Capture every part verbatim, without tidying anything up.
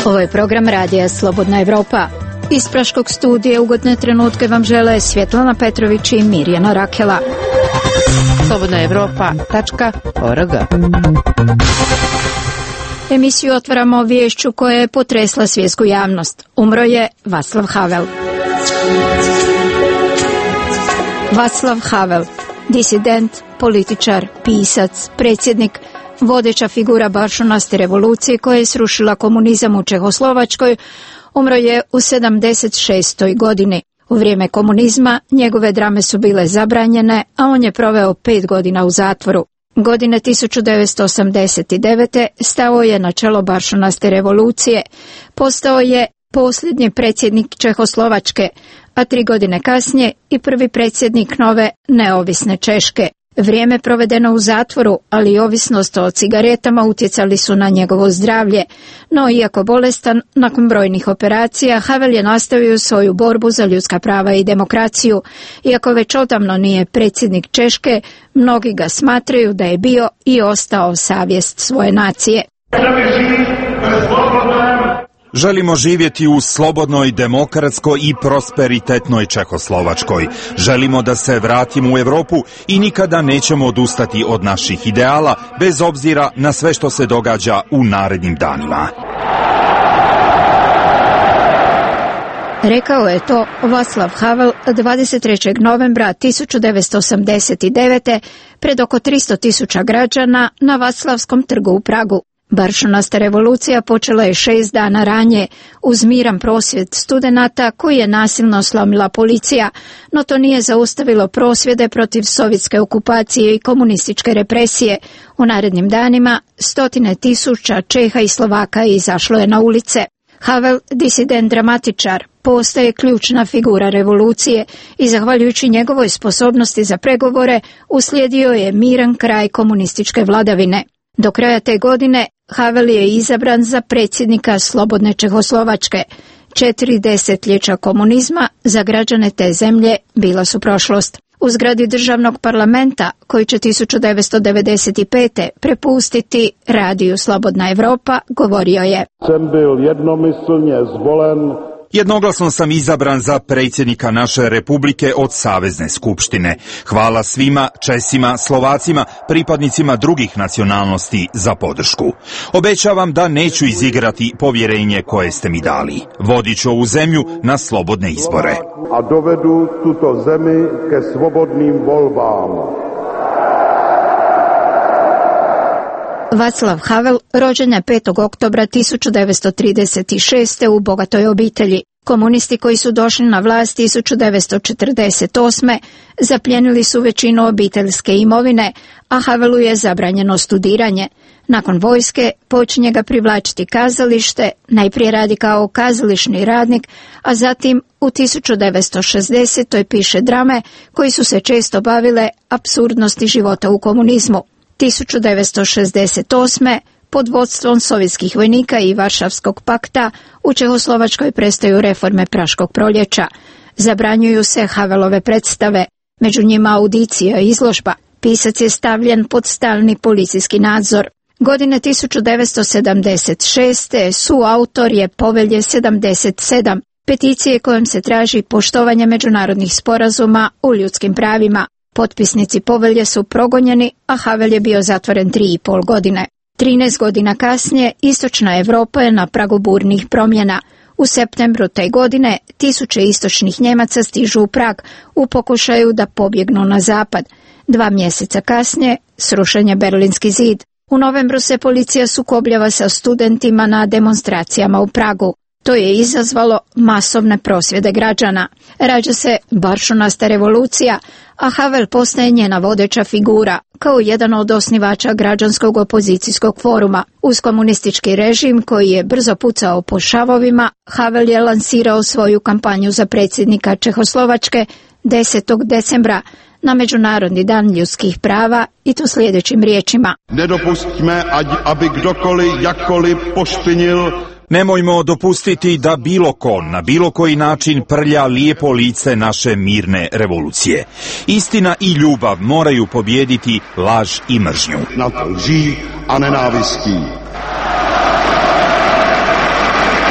Ovo je program radija Slobodna Evropa. Iz Praškog studija ugodne trenutke vam žele Svjetlana Petrović i Mirjana Rakela. slobodna evropa tačka org. Emisiju otvaramo viješću koja je potresla svjetsku javnost. Umro je Václav Havel. Václav Havel, disident, političar, pisac, predsjednik, vodeća figura baršunaste revolucije koja je srušila komunizam u Čehoslovačkoj, umro je u sedamdeset šestoj godini. U vrijeme komunizma njegove drame su bile zabranjene, a on je proveo pet godina u zatvoru. Godine tisuću devetsto osamdeset devete. stao je na čelo baršunaste revolucije. Postao je posljednji predsjednik Čehoslovačke, a tri godine kasnije i prvi predsjednik nove neovisne Češke. Vrijeme provedeno u zatvoru, ali i ovisnost o cigaretama utjecali su na njegovo zdravlje. No, iako bolestan, nakon brojnih operacija, Havel je nastavio svoju borbu za ljudska prava i demokraciju. Iako već odavno nije predsjednik Češke, mnogi ga smatraju da je bio i ostao savjest svoje nacije. Želimo živjeti u slobodnoj, demokratskoj i prosperitetnoj Čehoslovačkoj. Želimo da se vratimo u Europu i nikada nećemo odustati od naših ideala, bez obzira na sve što se događa u narednim danima. Rekao je to Václav Havel dvadeset trećeg novembra tisuću devetsto osamdeset devete. pred oko tristo tisuća građana na Vaclavskom trgu u Pragu. Baršunasta revolucija počela je šest dana ranije uz miran prosvjed studenata koji je nasilno slomila policija, no to nije zaustavilo prosvjede protiv sovjetske okupacije i komunističke represije. U narednim danima stotine tisuća Čeha i Slovaka izašlo je na ulice. Havel, disident dramatičar, postaje ključna figura revolucije i zahvaljujući njegovoj sposobnosti za pregovore uslijedio je miran kraj komunističke vladavine. Do kraja te godine Havel je izabran za predsjednika slobodne Čehoslovačke. Četiri desetljeća komunizma za građane te zemlje bila su prošlost. U zgradi državnog parlamenta, koji će tisuću devetsto devedeset pete. prepustiti radiju Slobodna Evropa, govorio je: Sam bil jednomyslně zvolen. Jednoglasno sam izabran za predsjednika naše republike od Savezne skupštine. Hvala svima Česima, Slovacima, pripadnicima drugih nacionalnosti za podršku. Obećavam da neću izigrati povjerenje koje ste mi dali. Vodit ću ovu zemlju na slobodne izbore. A dovedu tuto zemi ke slobodnim volbám. Václav Havel rođen je petog oktobra tisuću devetsto trideset šeste. u bogatoj obitelji. Komunisti koji su došli na vlast tisuću devetsto četrdeset osme. zapljenili su većinu obiteljske imovine, a Havelu je zabranjeno studiranje. Nakon vojske počinje ga privlačiti kazalište, najprije radi kao kazališni radnik, a zatim u tisuću devetsto šezdesetoj. piše drame koji su se često bavile apsurdnosti života u komunizmu. tisuću devetsto šezdeset osme. pod vodstvom sovjetskih vojnika i Varšavskog pakta u Čehoslovačkoj prestaju reforme Praškog proljeća. Zabranjuju se Havelove predstave, među njima audicija i izložba. Pisac je stavljen pod stalni policijski nadzor. Godine tisuću devetsto sedamdeset šeste. suautor je Povelje sedamdeset sedam, peticije kojom se traži poštovanje međunarodnih sporazuma u ljudskim pravima. Potpisnici povelje su progonjeni, a Havel je bio zatvoren tri i pol godine. Trinaest godina kasnije istočna Europa je na pragu burnih promjena. U septembru te godine tisuće istočnih Njemaca stižu u Prag u pokušaju da pobjegnu na zapad. Dva mjeseca kasnije srušen je Berlinski zid. U novembru se policija sukobljava sa studentima na demonstracijama u Pragu. To je izazvalo masovne prosvjede građana. Rađa se baršunasta revolucija, a Havel postaje njena vodeća figura, kao jedan od osnivača građanskog opozicijskog foruma. Uz komunistički režim koji je brzo pucao po šavovima, Havel je lansirao svoju kampanju za predsjednika Čehoslovačke desetog decembra na Međunarodni dan ljudskih prava i to sljedećim riječima: Nedopustíme, aby kdokoliv jakkoliv pošpinil. Nemojmo dopustiti da bilo ko na bilo koji način prlja lijepo lice naše mirne revolucije. Istina i ljubav moraju pobijediti laž i mržnju. Nad lží a nenávistí.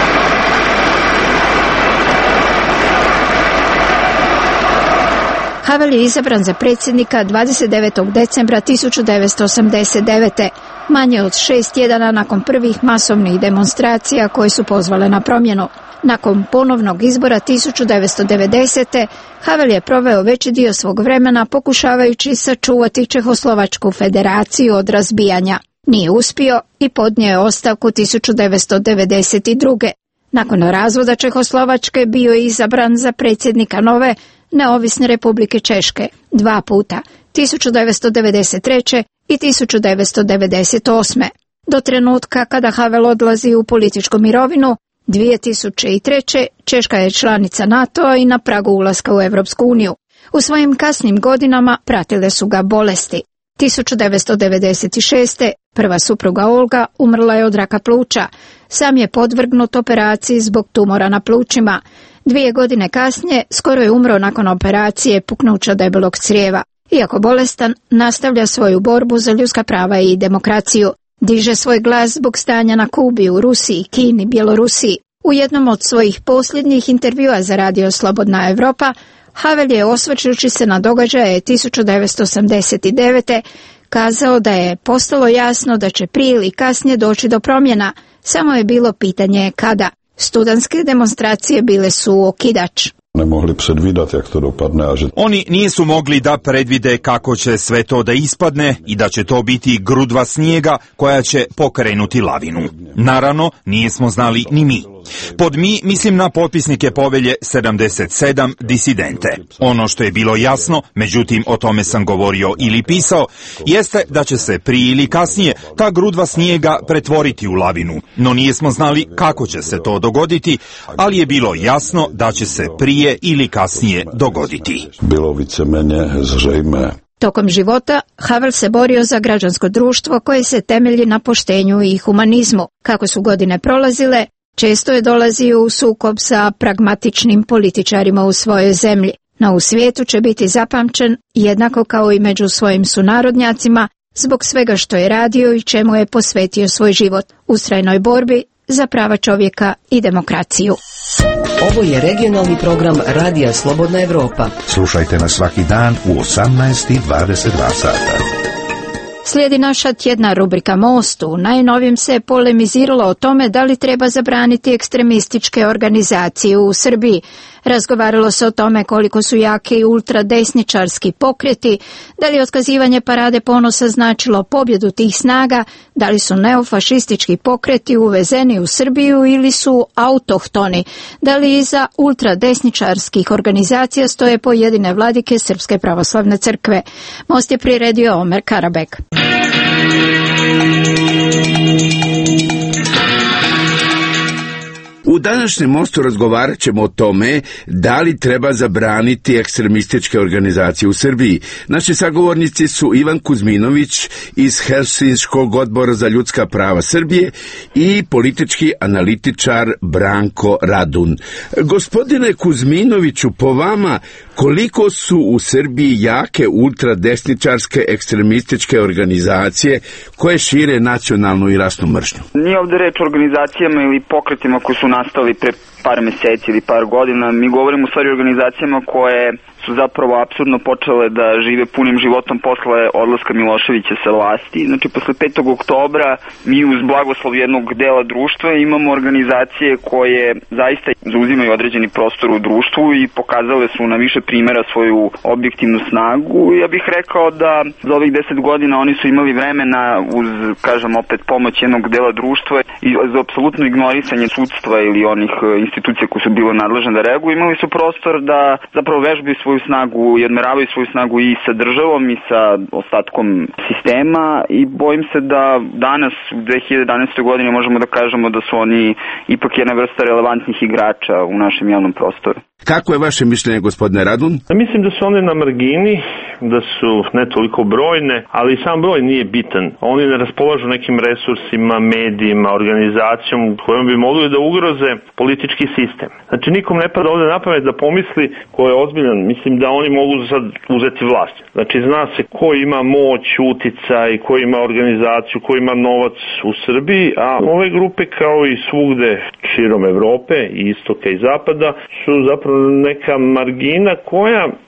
Havel je izabran za predsjednika dvadeset devetog decembra tisuću devetsto osamdeset devete. Manje od šest tjedana nakon prvih masovnih demonstracija koje su pozvale na promjenu. Nakon ponovnog izbora tisuću devetsto devedesete. Havel je proveo veći dio svog vremena pokušavajući sačuvati Čehoslovačku federaciju od razbijanja. Nije uspio i podnio je ostavku tisuću devetsto devedeset druge. Nakon razvoda Čehoslovačke bio je izabran za predsjednika nove Neovisne Republike Češke dva puta, tisuću devetsto devedeset treće i tisuću devetsto devedeset osme. Do trenutka kada Havel odlazi u političku mirovinu, dvije tisuće treće. Češka je članica NATO-a i na pragu ulaska u Europsku uniju. U svojim kasnim godinama pratile su ga bolesti. tisuću devetsto devedeset šeste. prva supruga Olga umrla je od raka pluća. Sam je podvrgnut operaciji zbog tumora na plućima. Dvije godine kasnije skoro je umro nakon operacije puknuća debelog crijeva. Iako bolestan, nastavlja svoju borbu za ljudska prava i demokraciju. Diže svoj glas zbog stanja na Kubi, u Rusiji, Kini, Bjelorusiji. U jednom od svojih posljednjih intervjua za radio Slobodna Evropa, Havel je, osvrćući se na događaje tisuću devetsto osamdeset devete. kazao da je postalo jasno da će prije ili kasnije doći do promjena, samo je bilo pitanje kada. Studentske demonstracije bile su okidač. Ne mogli predvidjeti jak to dopadne. A že... Oni nisu mogli da predvide kako će sve to da ispadne i da će to biti grudva snijega koja će pokrenuti lavinu. Naravno, nismo znali ni mi. Pod mi mislim na potpisnike povelje sedamdeset sedam disidente. Ono što je bilo jasno, međutim o tome sam govorio ili pisao, jeste da će se prije ili kasnije ta grudva snijega pretvoriti u lavinu. No nismo znali kako će se to dogoditi, ali je bilo jasno da će se prije ili kasnije dogoditi. Bilo vicemenje zřejmé. Tokom života Havel se borio za građansko društvo koje se temelji na poštenju i humanizmu. Kako su godine prolazile, često je dolazio u sukob sa pragmatičnim političarima u svojoj zemlji. No u svijetu će biti zapamćen jednako kao i među svojim sunarodnjacima zbog svega što je radio i čemu je posvetio svoj život, ustrajnoj borbi za prava čovjeka i demokraciju. Ovo je regionalni program Radija Slobodna Evropa. Slušajte nas svaki dan u osamnaest i dvadeset dva sata. Slijedi naša tjedna rubrika Most. U najnovijem se polemiziralo o tome da li treba zabraniti ekstremističke organizacije u Srbiji. Razgovaralo se o tome koliko su jake i ultradesničarski pokreti, da li otkazivanje parade ponosa značilo pobjedu tih snaga, da li su neofašistički pokreti uvezeni u Srbiju ili su autohtoni, da li iza ultradesničarskih organizacija stoje pojedine vladike Srpske pravoslavne crkve. Most je priredio Omer Karabek. U današnjem Mostu razgovarat ćemo o tome da li treba zabraniti ekstremističke organizacije u Srbiji. Naši sagovornici su Ivan Kuzminović iz Helsinškog odbora za ljudska prava Srbije i politički analitičar Branko Radun. Gospodine Kuzminoviću, po vama, koliko su u Srbiji jake ultradesničarske ekstremističke organizacije koje šire nacionalnu i rasnu mržnju? Nije ovdje reč o organizacijama ili pokretima koji su nastali pre par meseci ili par godina. Mi govorimo u stvari o organizacijama koje su zapravo apsurdno počele da žive punim životom posle odlaska Miloševića sa vlasti. Znači, posle petog oktobra mi uz blagoslov jednog dela društva imamo organizacije koje zaista zauzimaju određeni prostor u društvu i pokazale su na više primjera svoju objektivnu snagu. Ja bih rekao da za ovih deset godina oni su imali vremena uz, kažem opet, pomoć jednog dela društva i za apsolutno ignorisanje sudstva ili onih institucija koje su bile nadležne da reaguju, imali su prostor da zapravo vežbaju svoju snagu i odmeravaju svoju snagu i sa državom i sa ostatkom sistema i bojim se da danas u dve hiljade jedanaestoj godini možemo da kažemo da su oni ipak jedna vrsta relevantnih igrača u našem javnom prostoru. Kako je vaše mišljenje, gospodine Radun? Mislim da su one na margini, da su ne toliko brojne, ali sam broj nije bitan. Oni ne raspolažu nekim resursima, medijima, organizacijom kojom bi mogli da ugroze politički sistem. Znači nikom ne pada ovdje na pamet da pomisli ko je ozbiljan. Mislim da oni mogu sad uzeti vlast. Znači zna se ko ima moć, uticaj, ko ima organizaciju, ko ima novac u Srbiji, a ove grupe kao i svugde širom Evrope, i istoka i zapada, su zapravo neka margina koja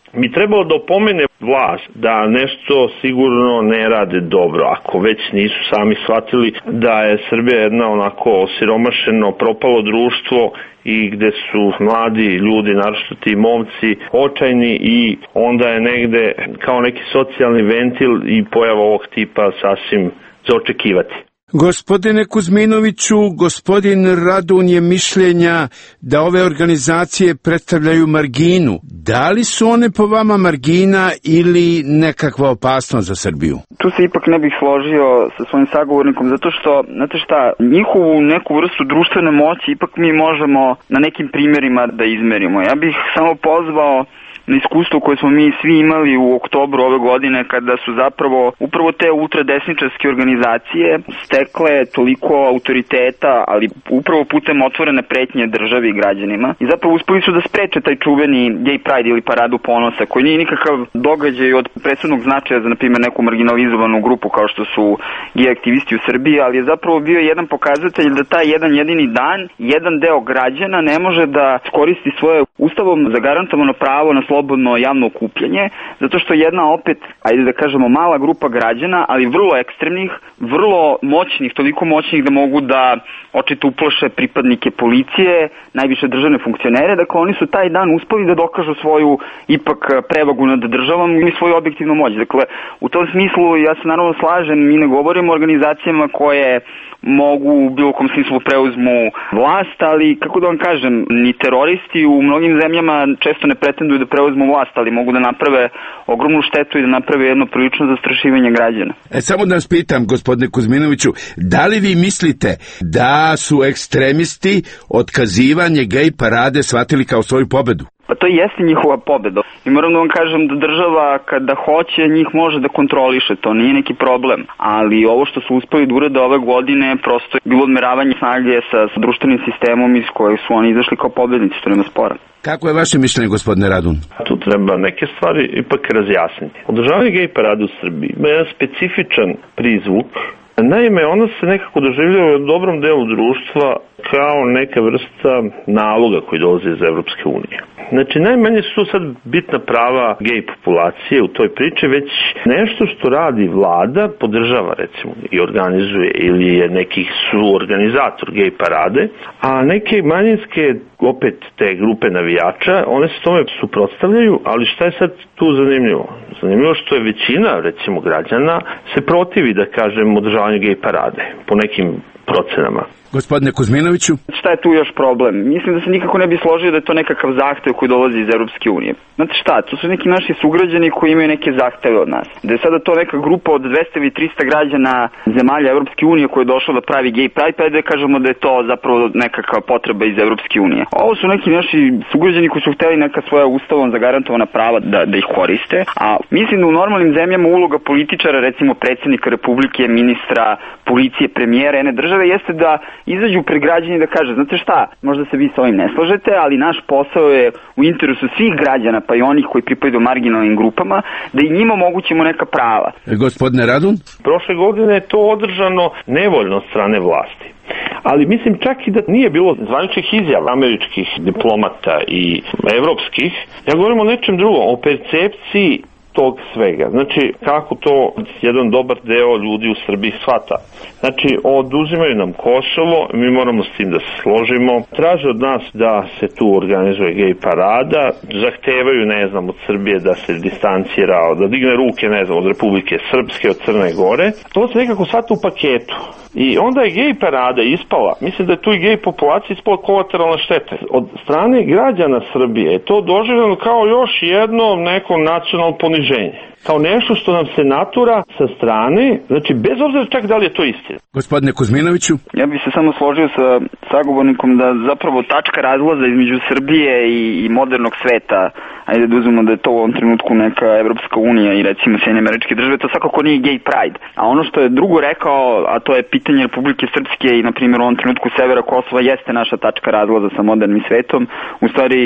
bi trebalo da opomene vlast da nešto sigurno ne rade dobro, ako već nisu sami shvatili da je Srbija jedna onako osiromašeno, propalo društvo i gde su mladi ljudi, naročito ti momci, očajni i onda je negde kao neki socijalni ventil i pojava ovog tipa sasvim za očekivati. Gospodine Kuzminoviću, gospodin Radun je mišljenja da ove organizacije predstavljaju marginu. Da li su one po vama margina ili nekakva opasnost za Srbiju? Tu se ipak ne bih složio sa svojim sagovornikom, zato što, znate šta, njihovu neku vrstu društvene moći ipak mi možemo na nekim primjerima da izmerimo. Ja bih samo pozvao na iskustvo koje smo mi svi imali u oktobru ove godine, kada su zapravo upravo te ultradesničarske organizacije stekle toliko autoriteta, ali upravo putem otvorene pretnje državi i građanima. I zapravo uspeli su da spreče taj čuveni Gay Pride ili Paradu ponosa, koji nije nikakav događaj od presudnog značaja za, na primjer, neku marginalizovanu grupu kao što su gej aktivisti u Srbiji, ali je zapravo bio jedan pokazatelj da taj jedan jedini dan, jedan deo građana ne može da koristi svoje ustavom zagarantovano pravo na slobodno javno okupljanje, zato što jedna opet, ajde da kažemo, mala grupa građana, ali vrlo ekstremnih, vrlo moćnih, toliko moćnih da mogu da očito uplaše pripadnike policije, najviše državne funkcionere, dakle oni su taj dan uspeli da dokažu svoju ipak prevagu nad državom i svoju objektivnu moć. Dakle, u tom smislu ja se naravno slažem, mi ne govorimo o organizacijama koje mogu u bilo kom smislu preuzmu vlast, ali kako da vam kažem, ni teroristi u mnogim zemljama često ne pretenduju da preuzmu vlast, ali mogu da naprave ogromnu štetu i da naprave jedno prilično zastrašivanje građana. E, samo da vas pitam, gospodine Kuzminoviću, da li vi mislite da su ekstremisti otkazivanje gej parade shvatili kao svoju pobedu? Pa to jeste njihova pobeda. I moram da vam kažem da država kada hoće njih može da kontroliše, to nije neki problem. Ali ovo što su uspeli da urade ove godine prosto je bilo odmeravanje snage sa, sa društvenim sistemom iz kojeg su oni izašli kao pobednici, što nema spora. Kako je vaše mišljenje, gospodine Radun? Tu treba neke stvari ipak razjasniti. Održavanje gej parade u Srbiji ima jedan specifičan prizvuk. Naime, ona se nekako doživljava u dobrom delu društva kao neka vrsta naloga koji dolazi iz Evropske unije. Znači, najmanje su sad bitna prava gej populacije u toj priči, već nešto što radi vlada, podržava recimo i organizuje ili je nekih suorganizator gej parade, a neke manjinske, opet te grupe navijača, one se tome suprotstavljaju, ali šta je sad tu zanimljivo? Zanimljivo što je većina, recimo, građana se protivi, da kažem, održavanju gej parade, po nekim procenama. Gospodine Kuzminoviću? Šta je tu još problem? Mislim da se nikako ne bi složio da je to nekakav zahtev koji dolazi iz Europske unije. Znate šta, to su neki naši sugrađani koji imaju neke zahteve od nas. Da je sada to neka grupa od dvesta ili trista građana zemalja Europske unije koja je došla da pravi gay pride, pa da kažemo da je to zapravo nekakva potreba iz Europske unije. Ovo su neki naši sugrađani koji su hteli neka svoja ustavom zagarantovana prava da, da ih koriste, a mislim da u normalnim zemljama uloga političara, recimo predsjednika Republike, ministra, policije, premijera jedne države, jeste da izađu pred građani da kaže, znate šta, možda se vi s ovim ne slažete, ali naš posao je u interesu svih građana, pa i onih koji pripadaju marginalnim grupama, da i njima omogućimo neka prava. E, gospodine Radun? Prošle godine je to održano nevoljno od strane vlasti. Ali mislim čak i da nije bilo zvaničnih izjava američkih diplomata i evropskih, ja govorim o nečem drugom, o percepciji tog svega. Znači, kako to jedan dobar deo ljudi u Srbiji shvata. Znači, oduzimaju nam Kosovo, mi moramo s tim da se složimo, traže od nas da se tu organizuje gej parada, zahtevaju, ne znam, od Srbije da se distancira, da digne ruke, ne znam, od Republike Srpske, od Crne Gore. To se nekako shvata u paketu. I onda je gej parada ispala, mislim da je tu i gej populacija ispala kolateralna šteta. Od strane građana Srbije je to doživljeno kao još jedno neko nacionalno poniženje. Kao nešto što nam se natura sa strane, znači bez obzira čak da li je to istina. Gospodine Kuzminoviću? Ja bih se samo složio sa sagovornikom da zapravo tačka razlaza između Srbije i, i modernog sveta, ajde da uzmemo da je to u ovom trenutku neka Evropska unija i recimo Sjedinjene Američke Države, to svakako nije gay pride. A ono što je drugo rekao, a to je pitanje Republike Srpske i na primjer u ovom trenutku severa Kosova, jeste naša tačka razlaza sa modernim svetom. U stvari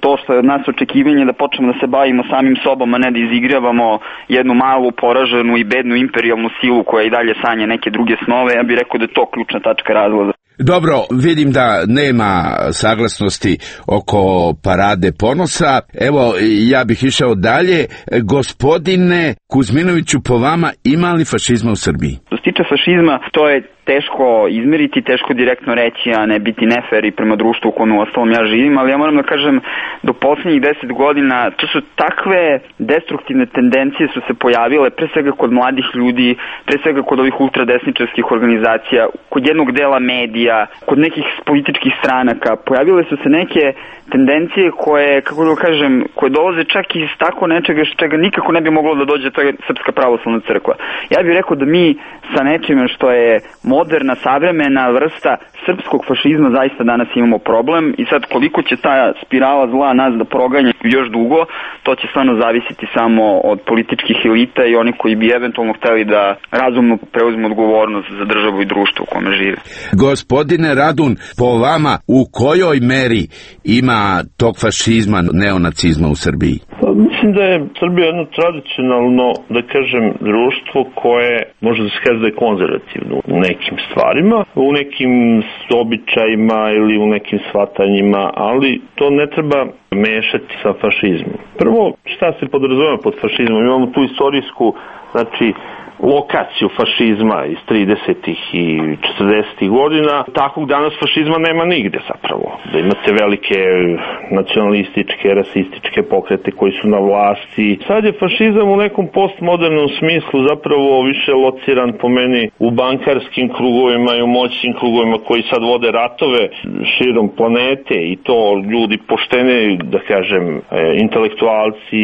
to što je od nas očekivanje da počnemo da se bavimo samim sobom, a ne da izigravamo jednu malu, poraženu i bednu imperijalnu silu koja i dalje sanja neke druge snove, ja bih rekao da je to ključna tačka razloga. Dobro, vidim da nema saglasnosti oko parade ponosa. Evo, ja bih išao dalje. Gospodine Kuzminoviću, po vama ima li fašizma u Srbiji? Što se tiče fašizma, to je teško izmeriti, teško direktno reći, a ne biti nefer i prema društvu u kojem u ostalom ja živim, ali ja moram da kažem, do posljednjih deset godina to su takve destruktivne tendencije su se pojavile, pre svega kod mladih ljudi, pre svega kod ovih ultradesničarskih organizacija, kod jednog dela medija, kod nekih političkih stranaka. Pojavile su se neke tendencije koje, kako da kažem, koje dolaze čak iz tako nečega što čega nikako ne bi moglo da dođe, to je Srpska pravoslavna crkva. Ja bih rekao da mi sa nečime što je moderna, savremena vrsta srpskog fašizma zaista danas imamo problem i sad koliko će ta spirala zla nas da proganja još dugo, to će stvarno zavisiti samo od političkih elita i oni koji bi eventualno hteli da razumno preuzmu odgovornost za državu i društvo u kome žive. Gospodine Radun, po vama u kojoj meri ima tog fašizma, neonacizma u Srbiji? Pa, mislim da je Srbija jedno tradicionalno, da kažem, društvo koje može da se kaže da je konzervativno u nekim stvarima, u nekim običajima ili u nekim shvatanjima, ali to ne treba mešati sa fašizmom. Prvo, šta se podrazumeva pod fašizmom? Imamo tu istorijsku, znači, lokaciju fašizma iz tridesetih i četrdesetih godina. Takvog danas fašizma nema nigde zapravo. Da imate velike nacionalističke, rasističke pokrete koji su na vlasti. Sad je fašizam u nekom postmodernom smislu zapravo više lociran po meni u bankarskim krugovima i u moćnim krugovima koji sad vode ratove širom planete i to ljudi poštene, da kažem, intelektualci,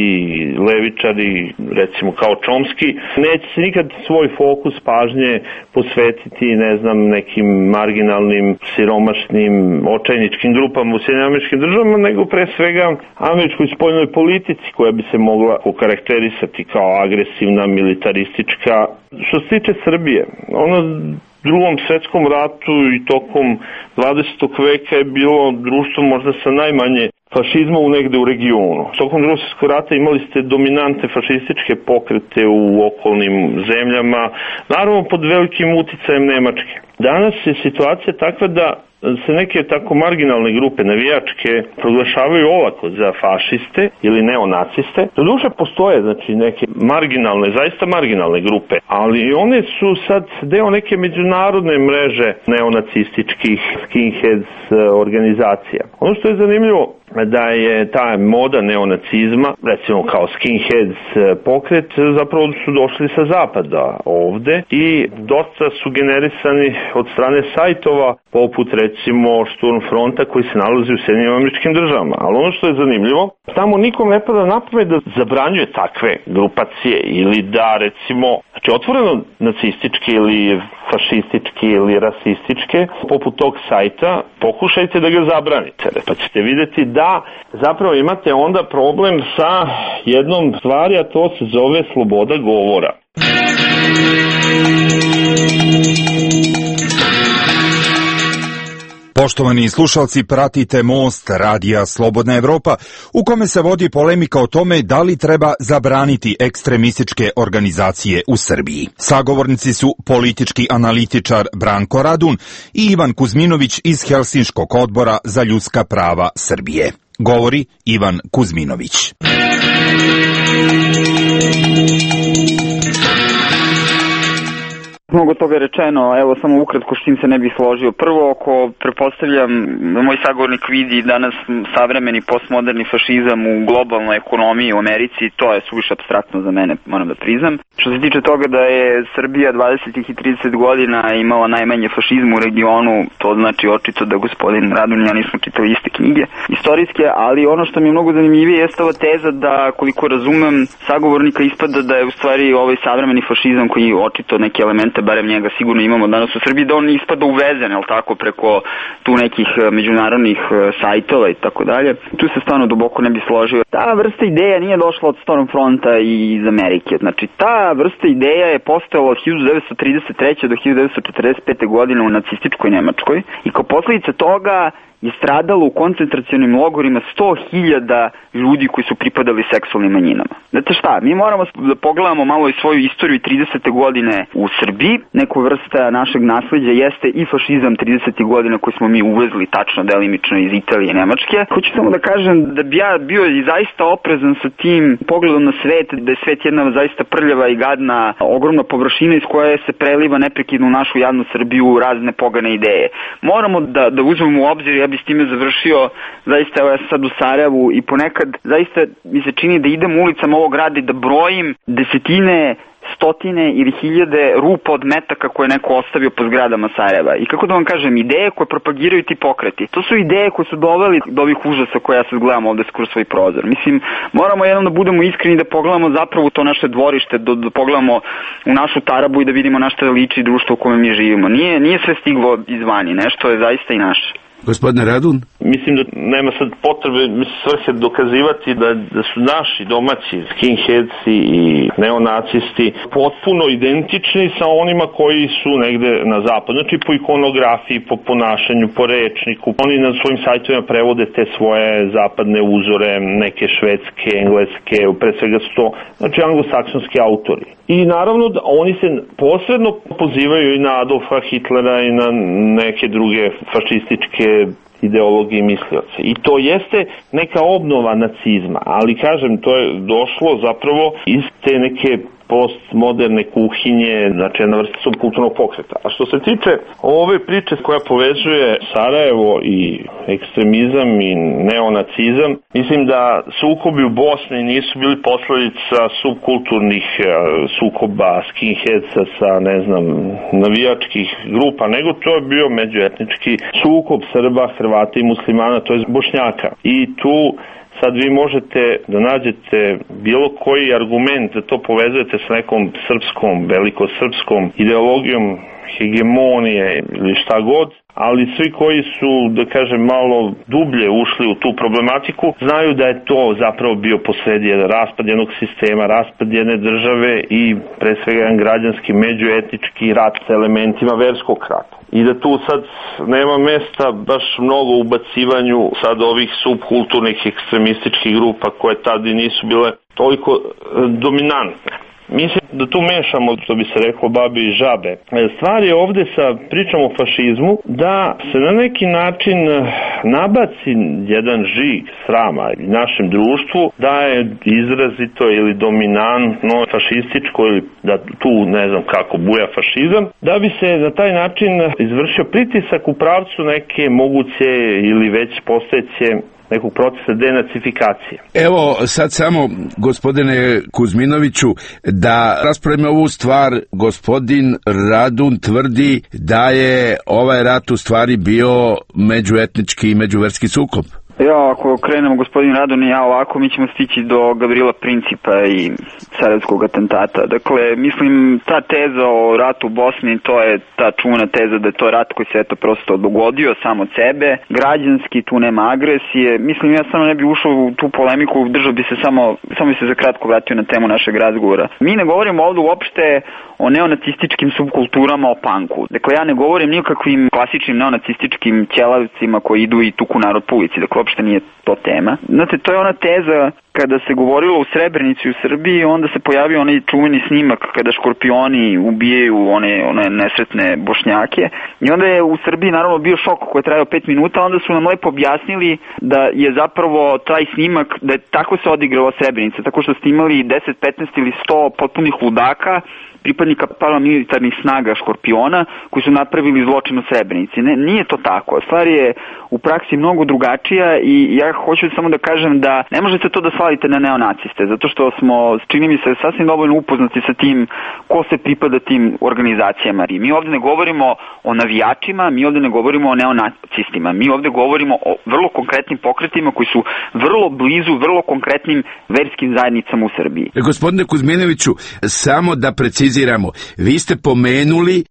levičari, recimo kao Chomsky, neće se nikad svoj fokus pažnje posvetiti, ne znam, nekim marginalnim, siromašnim, očajničkim grupama u Sjedinjenim Američkim Državama, nego pre svega američkoj spoljnoj politici koja bi se mogla okarakterisati kao agresivna, militaristička. Što se tiče Srbije, ona Drugom svetskom ratu i tokom dvadesetog veka je bilo društvo možda sa najmanje fašizma u negde u regionu. Tokom Drugog svjetskog rata imali ste dominantne fašističke pokrete u okolnim zemljama, naravno pod velikim uticajem Nemačke. Danas je situacija takva da se neke tako marginalne grupe navijačke proglašavaju olako za fašiste ili neonaciste. Doduše postoje, znači, neke marginalne, zaista marginalne grupe, ali one su sad deo neke međunarodne mreže neonacističkih skinheads organizacija. Ono što je zanimljivo da je ta moda neonacizma, recimo kao skinheads pokret, zapravo su došli sa zapada ovde i dosta su generisani od strane sajtova poput recimo Sturmfronta koji se nalazi u Sjedinjenim Američkim Državama. Ali ono što je zanimljivo, tamo nikom ne pada na pamet da zabranjuje takve grupacije ili da recimo, znači otvoreno nacističke ili fašističke ili rasističke, poput tog sajta, pokušajte da ga zabranite. Pa ćete vidjeti da zapravo imate onda problem sa jednom stvari, a to se zove sloboda govora. Poštovani slušalci, pratite Most radija Slobodna Evropa, u kome se vodi polemika o tome da li treba zabraniti ekstremističke organizacije u Srbiji. Sagovornici su politički analitičar Branko Radun i Ivan Kuzminović iz Helsinškog odbora za ljudska prava Srbije. Govori Ivan Kuzminović. Mnogo toga je rečeno, evo samo ukratko s čim se ne bih složio. Prvo, ako pretpostavljam, moj sagovornik vidi danas savremeni postmoderni fašizam u globalnoj ekonomiji u Americi, to je suviše apstraktno za mene, moram da priznam. Što se tiče toga da je Srbija dvadesetih i tridesetih godina imala najmanje fašizma u regionu, to znači očito da gospodin Radun i ja nismo čitali iste knjige istorijske, ali ono što mi je mnogo zanimljivije jeste ova teza da, koliko razumem, sagovornika ispada da je u stvari ovaj savremeni fašizam koji očito neke elemente, barem njega sigurno imamo danas u Srbiji, da on ispada uvezen, jel tako, preko tu nekih međunarodnih sajtova i tako dalje. Tu se stvarno duboko ne bi složio. Ta vrsta ideja nije došla od Stormfronta i iz Amerike. Znači, ta vrsta ideja je postojala od hiljadu devetsto trideset treće do hiljadu devetsto četrdeset pete godine u nacističkoj Nemačkoj i kao posljedica toga je stradalo u koncentracionim logorima sto hiljada ljudi koji su pripadali seksualnim manjinama. Znate šta, mi moramo da pogledamo malo i svoju istoriju tridesete godine u Srbiji. Neku vrsta našeg nasleđa jeste i fašizam tridesetih godina koji smo mi uvezli tačno delimično iz Italije i Nemačke. Hoću samo da kažem da bi ja bio i zaista oprezan sa tim pogledom na svet, da je svet jedna zaista prljava i gadna, ogromna površina iz koje se preliva neprekidno u našu javnu Srbiju razne pogane ideje. Moramo da, da uzmemo u obzir, ja bi s time završio, zaista evo ja sam sad u Sarajevu i ponekad zaista mi se čini da idem ulicama ovog grada i da brojim desetine, stotine ili hiljade rupa od metaka koje neko ostavio po zgradama Sarajeva. I kako da vam kažem, ideje koje propagiraju ti pokreti, to su ideje koje su doveli do ovih užasa koje ja sad gledam ovde skroz svoj prozor. Mislim, moramo jednom da budemo iskreni, da pogledamo zapravo to naše dvorište, da, da pogledamo u našu tarabu i da vidimo na šta liči društvo u kome mi živimo. Nije, nije sve stiglo izvani, nešto je zaista i naše. Gospodine Radun? Mislim da nema sad potrebe svrhe dokazivati da, da su naši domaći skinheadsi i neonacisti potpuno identični sa onima koji su negde na zapadu. Znači po ikonografiji, po ponašanju, po rečniku. Oni na svojim sajtovima prevode te svoje zapadne uzore, neke švedske, engleske, pre svega su to, znači anglosaksonski autori. I naravno da oni se posredno pozivaju i na Adolfa Hitlera i na neke druge fašističke ideologije i mislioce. I to jeste neka obnova nacizma, ali kažem, to je došlo zapravo iz te neke postmoderne kuhinje, znači jedna vrsta subkulturnog pokreta. A što se tiče ove priče koja povezuje Sarajevo i ekstremizam i neonacizam, mislim da sukobi u Bosni nisu bili posledica subkulturnih sukoba, skinheadsa sa, ne znam, navijačkih grupa, nego to je bio međuetnički sukob Srba, Hrvata i muslimana, to je Bošnjaka. I tu sad vi možete da nađete bilo koji argument da to povezujete s nekom srpskom, velikosrpskom ideologijom hegemonije ili šta god, ali svi koji su, da kažem, malo dublje ušli u tu problematiku, znaju da je to zapravo bio posredi jedan raspad jednog sistema, raspad jedne države i pre svega jedan građanski međuetnički rat sa elementima verskog rata. I da tu sad nema mesta baš mnogo ubacivanju sad ovih subkulturnih ekstremističkih grupa koje tad i nisu bile toliko dominantne. Mislim da tu mešamo, što bi se reklo, babi i žabe. Stvar je ovde sa pričom o fašizmu da se na neki način nabaci jedan žig srama našem društvu da je izrazito ili dominantno fašističko ili da tu ne znam kako buja fašizam, da bi se na taj način izvršio pritisak u pravcu neke moguće ili već postojeće nekog procesa denacifikacije. Evo sad samo, gospodine Kuzminoviću, da raspravimo ovu stvar. Gospodin Radun tvrdi da je ovaj rat u stvari bio međuetnički i međuverski sukob. Ja, ako krenemo gospodin Radon i ja ovako, mi ćemo stići do Gavrila Principa i sarajevskog atentata. Dakle, mislim, ta teza o ratu u Bosni, to je ta čuvena teza da je to rat koji se eto prosto dogodio sam od sebe, građanski, tu nema agresije. Mislim, ja samo ne bi ušao u tu polemiku, držao bi se samo, samo bi se za kratko vratio na temu našeg razgovora. Mi ne govorimo ovdje uopšte o neonacističkim subkulturama, o panku. Dakle, ja ne govorim nikakvim klasičnim neonacističkim ćelavcima koji idu i tuku narod po ulici. Dakle, uopšte nije to tema. Znate, to je ona teza kada se govorilo u Srebrenici u Srbiji, onda se pojavio onaj čuveni snimak kada škorpioni ubijaju one, one nesretne Bošnjake. I onda je u Srbiji naravno bio šok koji je trajao pet minuta, onda su nam lepo objasnili da je zapravo taj snimak, da je tako se odigrala Srebrenica, tako što ste imali deset, petnaest ili sto potpunih ludaka, pripadnika paramilitarnih snaga Škorpiona koji su napravili zločin u Srebrenici. Ne, nije to tako. Stvar je u praksi mnogo drugačija i ja hoću samo da kažem da ne možete to da svalite na neonaciste, zato što smo, čini mi se, sasvim dovoljno upoznati sa tim ko se pripada tim organizacijama. I mi ovde ne govorimo o navijačima, mi ovde ne govorimo o neonacistima, mi ovde govorimo o vrlo konkretnim pokretima koji su vrlo blizu, vrlo konkretnim verskim zajednicama u Srbiji. Gospodine Kuzminoviću, samo da preciziramo, vi ste pomenuli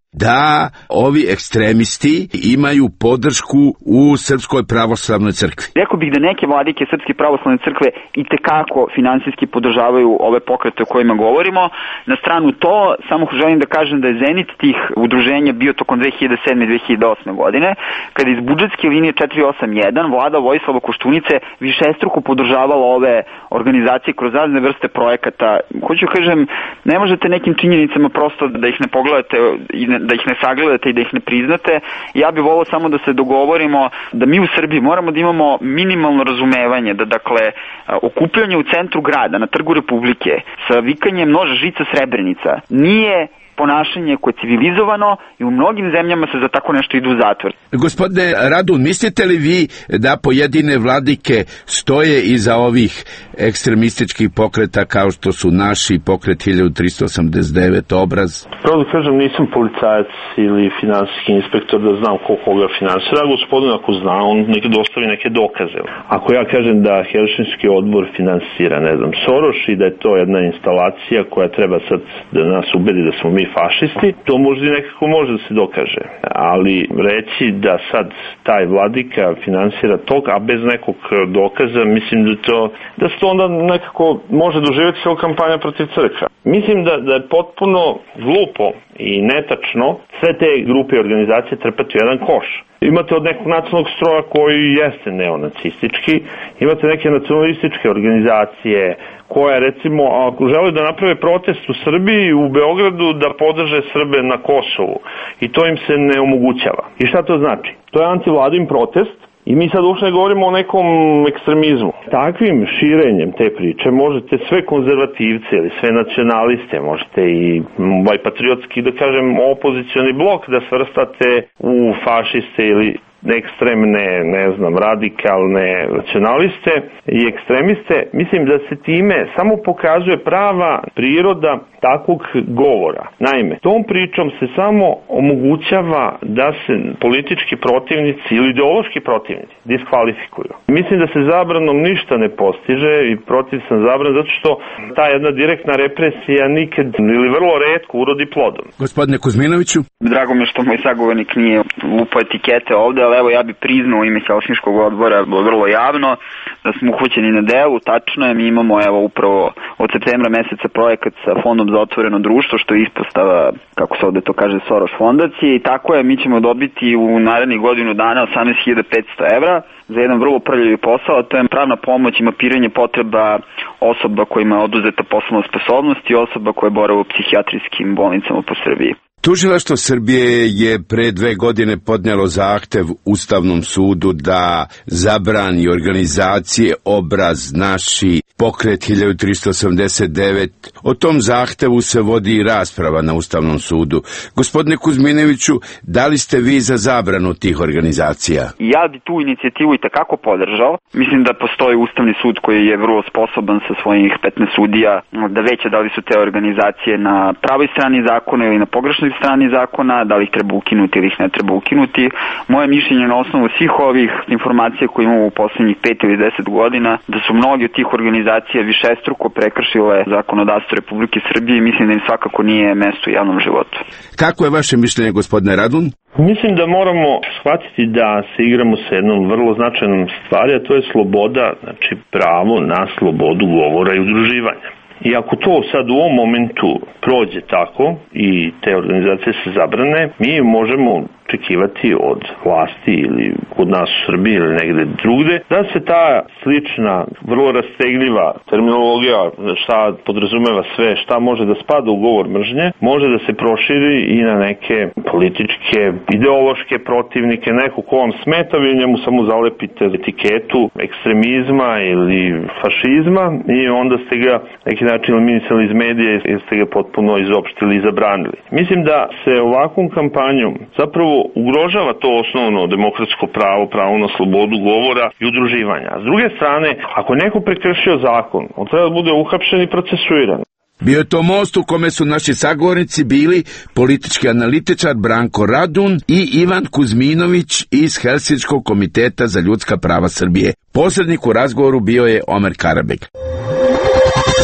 da ovi ekstremisti imaju podršku u Srpskoj pravoslavnoj crkvi? Rekao bih da neke vladike Srpske pravoslavne crkve i tekako finansijski podržavaju ove pokrete o kojima govorimo. Na stranu to, samo želim da kažem da je zenit tih udruženja bio tokom dve hiljade sedme i dve hiljade osme godine, kada iz budžetske linije četiri osam jedan vlada Vojislava Koštunice višestruko podržavala ove organizacije kroz razne vrste projekata. Hoću kažem, ne možete nekim činjenicama prosto da ih ne pogledate i ne, da ih ne sagledate i da ih ne priznate. Ja bih volao samo da se dogovorimo da mi u Srbiji moramo da imamo minimalno razumevanje, da dakle okupljanje u centru grada, na Trgu Republike, sa vikanjem noža, žica, Srebrenica, nije ponašanje koje je civilizovano i u mnogim zemljama se za tako nešto idu u zatvor. Gospodine Radun, mislite li vi da pojedine vladike stoje iza ovih ekstremističkih pokreta kao što su naši pokret hiljadu trista osamdeset devet, Obraz? Pravo da kažem, nisam policajac ili finansijski inspektor da znam ko koga finansira. Gospodin ako zna, on nek dostavi neke dokaze. Ako ja kažem da Helsinški odbor finansira, ne znam, Soroš i da je to jedna instalacija koja treba sad da nas ubedi da smo mi fašisti, to možda i nekako može da se dokaže. Ali reći da sad taj vladika finansira tog, a bez nekog dokaza, mislim da to, da se to onda nekako može doživjeti kao kampanja protiv crkva. Mislim da, da je potpuno glupo i netačno sve te grupe i organizacije trpati u jedan koš. Imate od nekog nacionalnog stroja koji jeste neonacistički, imate neke nacionalističke organizacije koja, recimo, ako žele da naprave protest u Srbiji, u Beogradu, da podrže Srbe na Kosovu. I to im se ne omogućava. I šta to znači? To je antivladin protest i mi sad uopšte ne govorimo o nekom ekstremizmu. Takvim širenjem te priče možete sve konzervativce ili sve nacionaliste, možete i ovaj patriotski, da kažem, opozicioni blok da svrstate u fašiste ili ekstremne, ne znam, radikalne nacionaliste i ekstremiste. Mislim da se time samo pokazuje prava priroda takvog govora. Naime, tom pričom se samo omogućava da se politički protivnici ili ideološki protivnici diskvalifikuju. Mislim da se zabranom ništa ne postiže i protiv sam zabran zato što ta jedna direktna represija nikad ili vrlo retko urodi plodom. Gospodine Kuzminoviću? Drago mi je što moj sagovornik nije lupo etikete ovde, ali evo ja bi priznao u ime Helsinškog odbora vrlo javno da smo uhvaćeni na delu. Tačno je, mi imamo evo upravo od septembra meseca projekat sa Fondom za otvoreno društvo, što je ispostava, kako se ovde to kaže, Soros fondacije, i tako je, mi ćemo dobiti u narednih godinu dana osamnaest hiljada petsto evra za jedan vrlo prljavi posao, a to je pravna pomoć i mapiranje potreba osoba kojima je oduzeta poslovna sposobnost i osoba koje borave u psihijatrijskim bolnicama po Srbiji. Tužilaštvo Srbije je pre dve godine podnijelo zahtev Ustavnom sudu da zabrani organizacije Obraz, Naši, Pokret hiljadu trista osamdeset devet. O tom zahtevu se vodi rasprava na Ustavnom sudu. Gospodine Kuzminoviću, da li ste vi za zabranu tih organizacija? Ja bi tu inicijativu i takako podržao. Mislim da postoji Ustavni sud koji je vrlo sposoban sa svojih petnaest sudija da veće da li su te organizacije na pravoj strani zakona ili na pogrešnoj strani zakona, da li ih treba ukinuti ili ih ne treba ukinuti. Moje mišljenje na osnovu svih ovih informacija koje imamo u poslednjih pet ili deset godina, da su mnogi od tih organizacija višestruko prekršile zakonodavstvo Republike Srbije i mislim da im svakako nije mesto u javnom životu. Kako je vaše mišljenje, gospodine Radun? Mislim da moramo shvatiti da se igramo sa jednom vrlo značajnom stvari, a to je sloboda, znači pravo na slobodu govora i udruživanja. I ako to sad u ovom momentu prođe tako i te organizacije se zabrane, mi možemo očekivati od vlasti ili kod nas u Srbiji ili negde drugde, da se ta slična, vrlo rastegljiva terminologija, šta podrazumeva sve, šta može da spada u govor mržnje, može da se proširi i na neke političke, ideološke protivnike, neko ko vam smeta, vi njemu samo zalepite etiketu ekstremizma ili fašizma i onda ste ga neki način eliminisali iz medija i ste ga potpuno izopštili i zabranili. Mislim da se ovakvom kampanjom zapravo ugrožava to osnovno demokratsko pravo, pravo na slobodu govora i udruživanja. S druge strane, ako je neko prekršio zakon, on treba da bude uhapšen i procesuiran. Bio je to most u kome su naši sagovornici bili politički analitičar Branko Radun i Ivan Kuzminović iz Helsinškog komiteta za ljudska prava Srbije. Posrednik u razgovoru bio je Omer Karabek.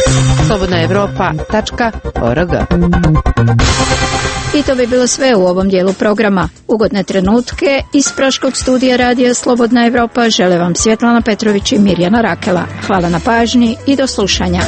slobodna evropa tačka org. I to bi bilo sve u ovom dijelu programa. Ugodne trenutke iz Praškog studija Radija Slobodna Evropa žele vam Svjetlana Petrović i Mirjana Rakela. Hvala na pažnji i do slušanja.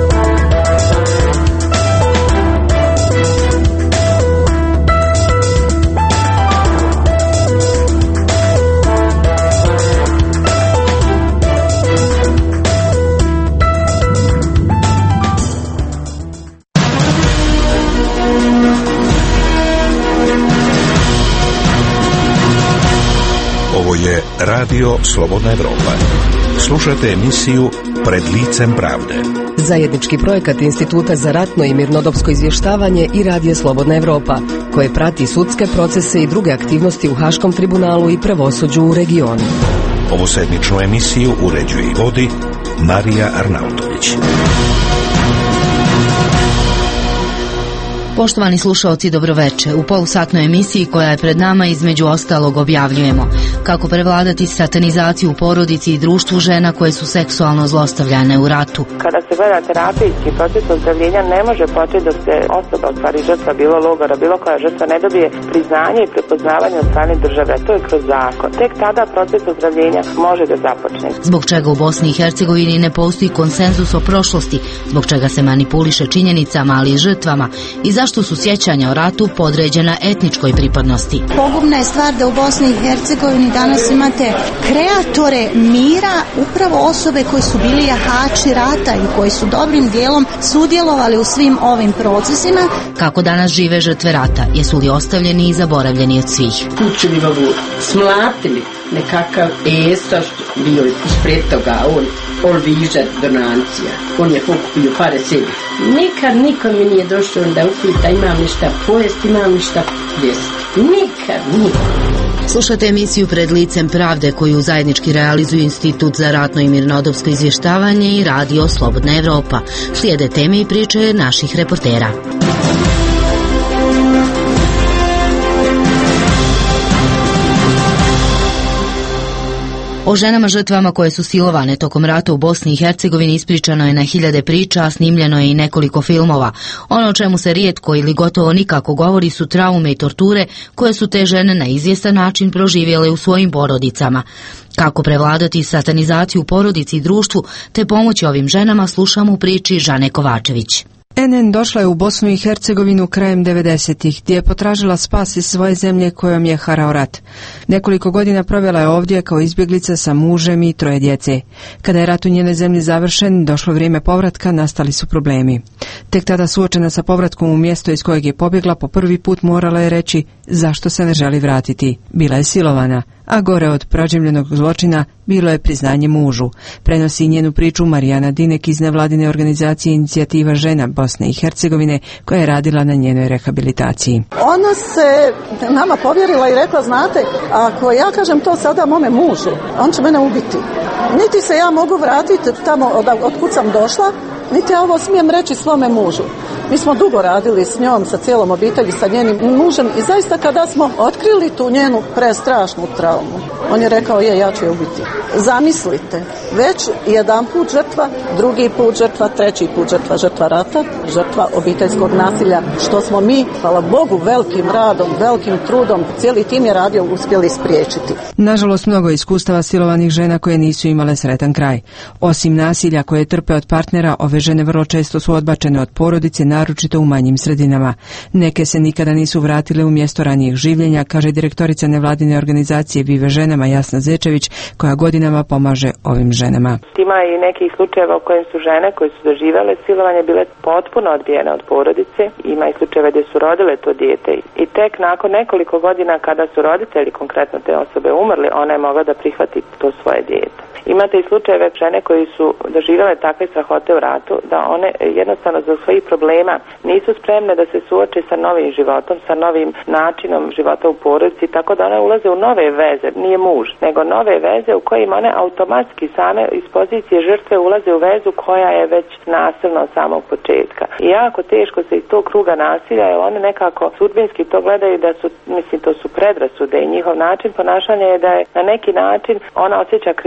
Ovo je Radio Slobodna Evropa. Slušajte emisiju Pred licem pravde. Zajednički projekat Instituta za ratno i mirnodopsko izvještavanje i Radija Slobodna Evropa, koje prati sudske procese i druge aktivnosti u Haškom tribunalu i pravosuđu u regionu. Ovu sedmičnu emisiju uređuje i vodi Marija Arnautović. Poštovani slušaoci, dobroveče. U polusatnoj emisiji koja je pred nama između ostalog objavljujemo kako prevladati satanizaciju u porodici i društvu žena koje su seksualno zlostavljane u ratu. Kada se gleda terapijski proces ozdravljenja ne može početi da se osoba, u stvari žrtva, bilo logora, bilo koja žrtva, ne dobije priznanje i prepoznavanje od strane države. To je kroz zakon. Tek tada proces ozdravljenja može da započne. Zbog čega u Bosni i Hercegovini ne postoji konsenzus o prošlosti, zbog čega se manipuliše činjenicama, ali i žrtvama, i zašto su sjećanja o ratu podređena etničkoj pripadnosti. Pogubna je stvar da u Bosni i Hercegovini danas imate kreatore mira, upravo osobe koji su bili jahači rata i koji su dobrim dijelom sudjelovali u svim ovim procesima. Kako danas žive žrtve rata? Jesu li ostavljeni i zaboravljeni od svih? Kućevivovu smlatili nekakav esto bio ispred toga, on olvižat donancija. On je pokupio pare sebi. Nikad nikom mi nije došlo da upita imam li šta pojesti, imam li šta jesti. Nikad, nikad. Slušate emisiju Pred licem pravde koju zajednički realizuju Institut za ratno i mirnodopsko izvještavanje i Radio Slobodna Evropa. Slijede teme i priče naših reportera. O ženama žrtvama koje su silovane tokom rata u Bosni i Hercegovini ispričano je na hiljade priča, a snimljeno je i nekoliko filmova. Ono o čemu se rijetko ili gotovo nikako govori su traume i torture koje su te žene na izvjestan način proživjele u svojim porodicama. Kako prevladati satanizaciju u porodici i društvu te pomoći ovim ženama slušamo u priči Žane Kovačević. en en došla je u Bosnu i Hercegovinu krajem devedesetih, gdje je potražila spas iz svoje zemlje kojom je harao rat. Nekoliko godina provjela je ovdje kao izbjeglica sa mužem i troje djece. Kada je rat u njenoj zemlji završen, došlo vrijeme povratka, nastali su problemi. Tek tada, suočena sa povratkom u mjesto iz kojeg je pobjegla, po prvi put morala je reći zašto se ne želi vratiti. Bila je silovana, a gore od proživljenog zločina bilo je priznanje mužu. Prenosi njenu priču Marijana Dinek iz nevladine organizacije Inicijativa žena Bosne i Hercegovine koja je radila na njenoj rehabilitaciji. Ona se nama povjerila i rekla, znate, ako ja kažem to sada mome mužu, on će mene ubiti. Niti se ja mogu vratiti tamo od, od kud sam došla, niti ja ovo smijem reći svome mužu. Mi smo dugo radili s njom, sa cijelom obitelji, sa njenim mužem i zaista kada smo otkrili tu njenu prestrašnu traumu, on je rekao, je, ja ću je ubiti. Zamislite, već jedan put žrtva, drugi put žrtva, treći put žrtva, žrtva rata, žrtva obiteljskog nasilja, što smo mi, hvala Bogu, velikim radom, velikim trudom, cijeli tim je radio, uspjeli spriječiti. Nažalost, mnogo iskustava silovanih žena koje nisu imale sretan kraj. Osim nasilja koje trpe od partnera, ove žene vrlo često su odbačene od porodice, naročito u manjim sredinama. Neke se nikada nisu vratile u mjesto ranijih življenja, kaže direktorica nevladine organizacije Vive ženama Jasna Zečević, koja godinama pomaže ovim ženama. Ima i nekih slučajeva u kojim su žene koje su doživjele silovanje bile potpuno odbijene od porodice. Ima i slučajeva gdje su rodile to dijete i tek nakon nekoliko godina kada su roditelji, konkretno te osobe, umrli, ona je mogla da prihvati to svoje dijete. Imate i slučajeve žene koji su doživjele takve strahote u ratu da one jednostavno zbog svojih problema nisu spremne da se suoče sa novim životom, sa novim načinom života u porodici, tako da one ulaze u nove veze, nije muž, nego nove veze u kojima one automatski same iz pozicije žrtve ulaze u vezu koja je već nasilna od samog početka. I jako teško se iz tog kruga nasilja, jer one nekako sudbinski to gledaju da su, mislim, to su predrasude i njihov način ponašanja je da je na neki način ona osjeća krivicu zbog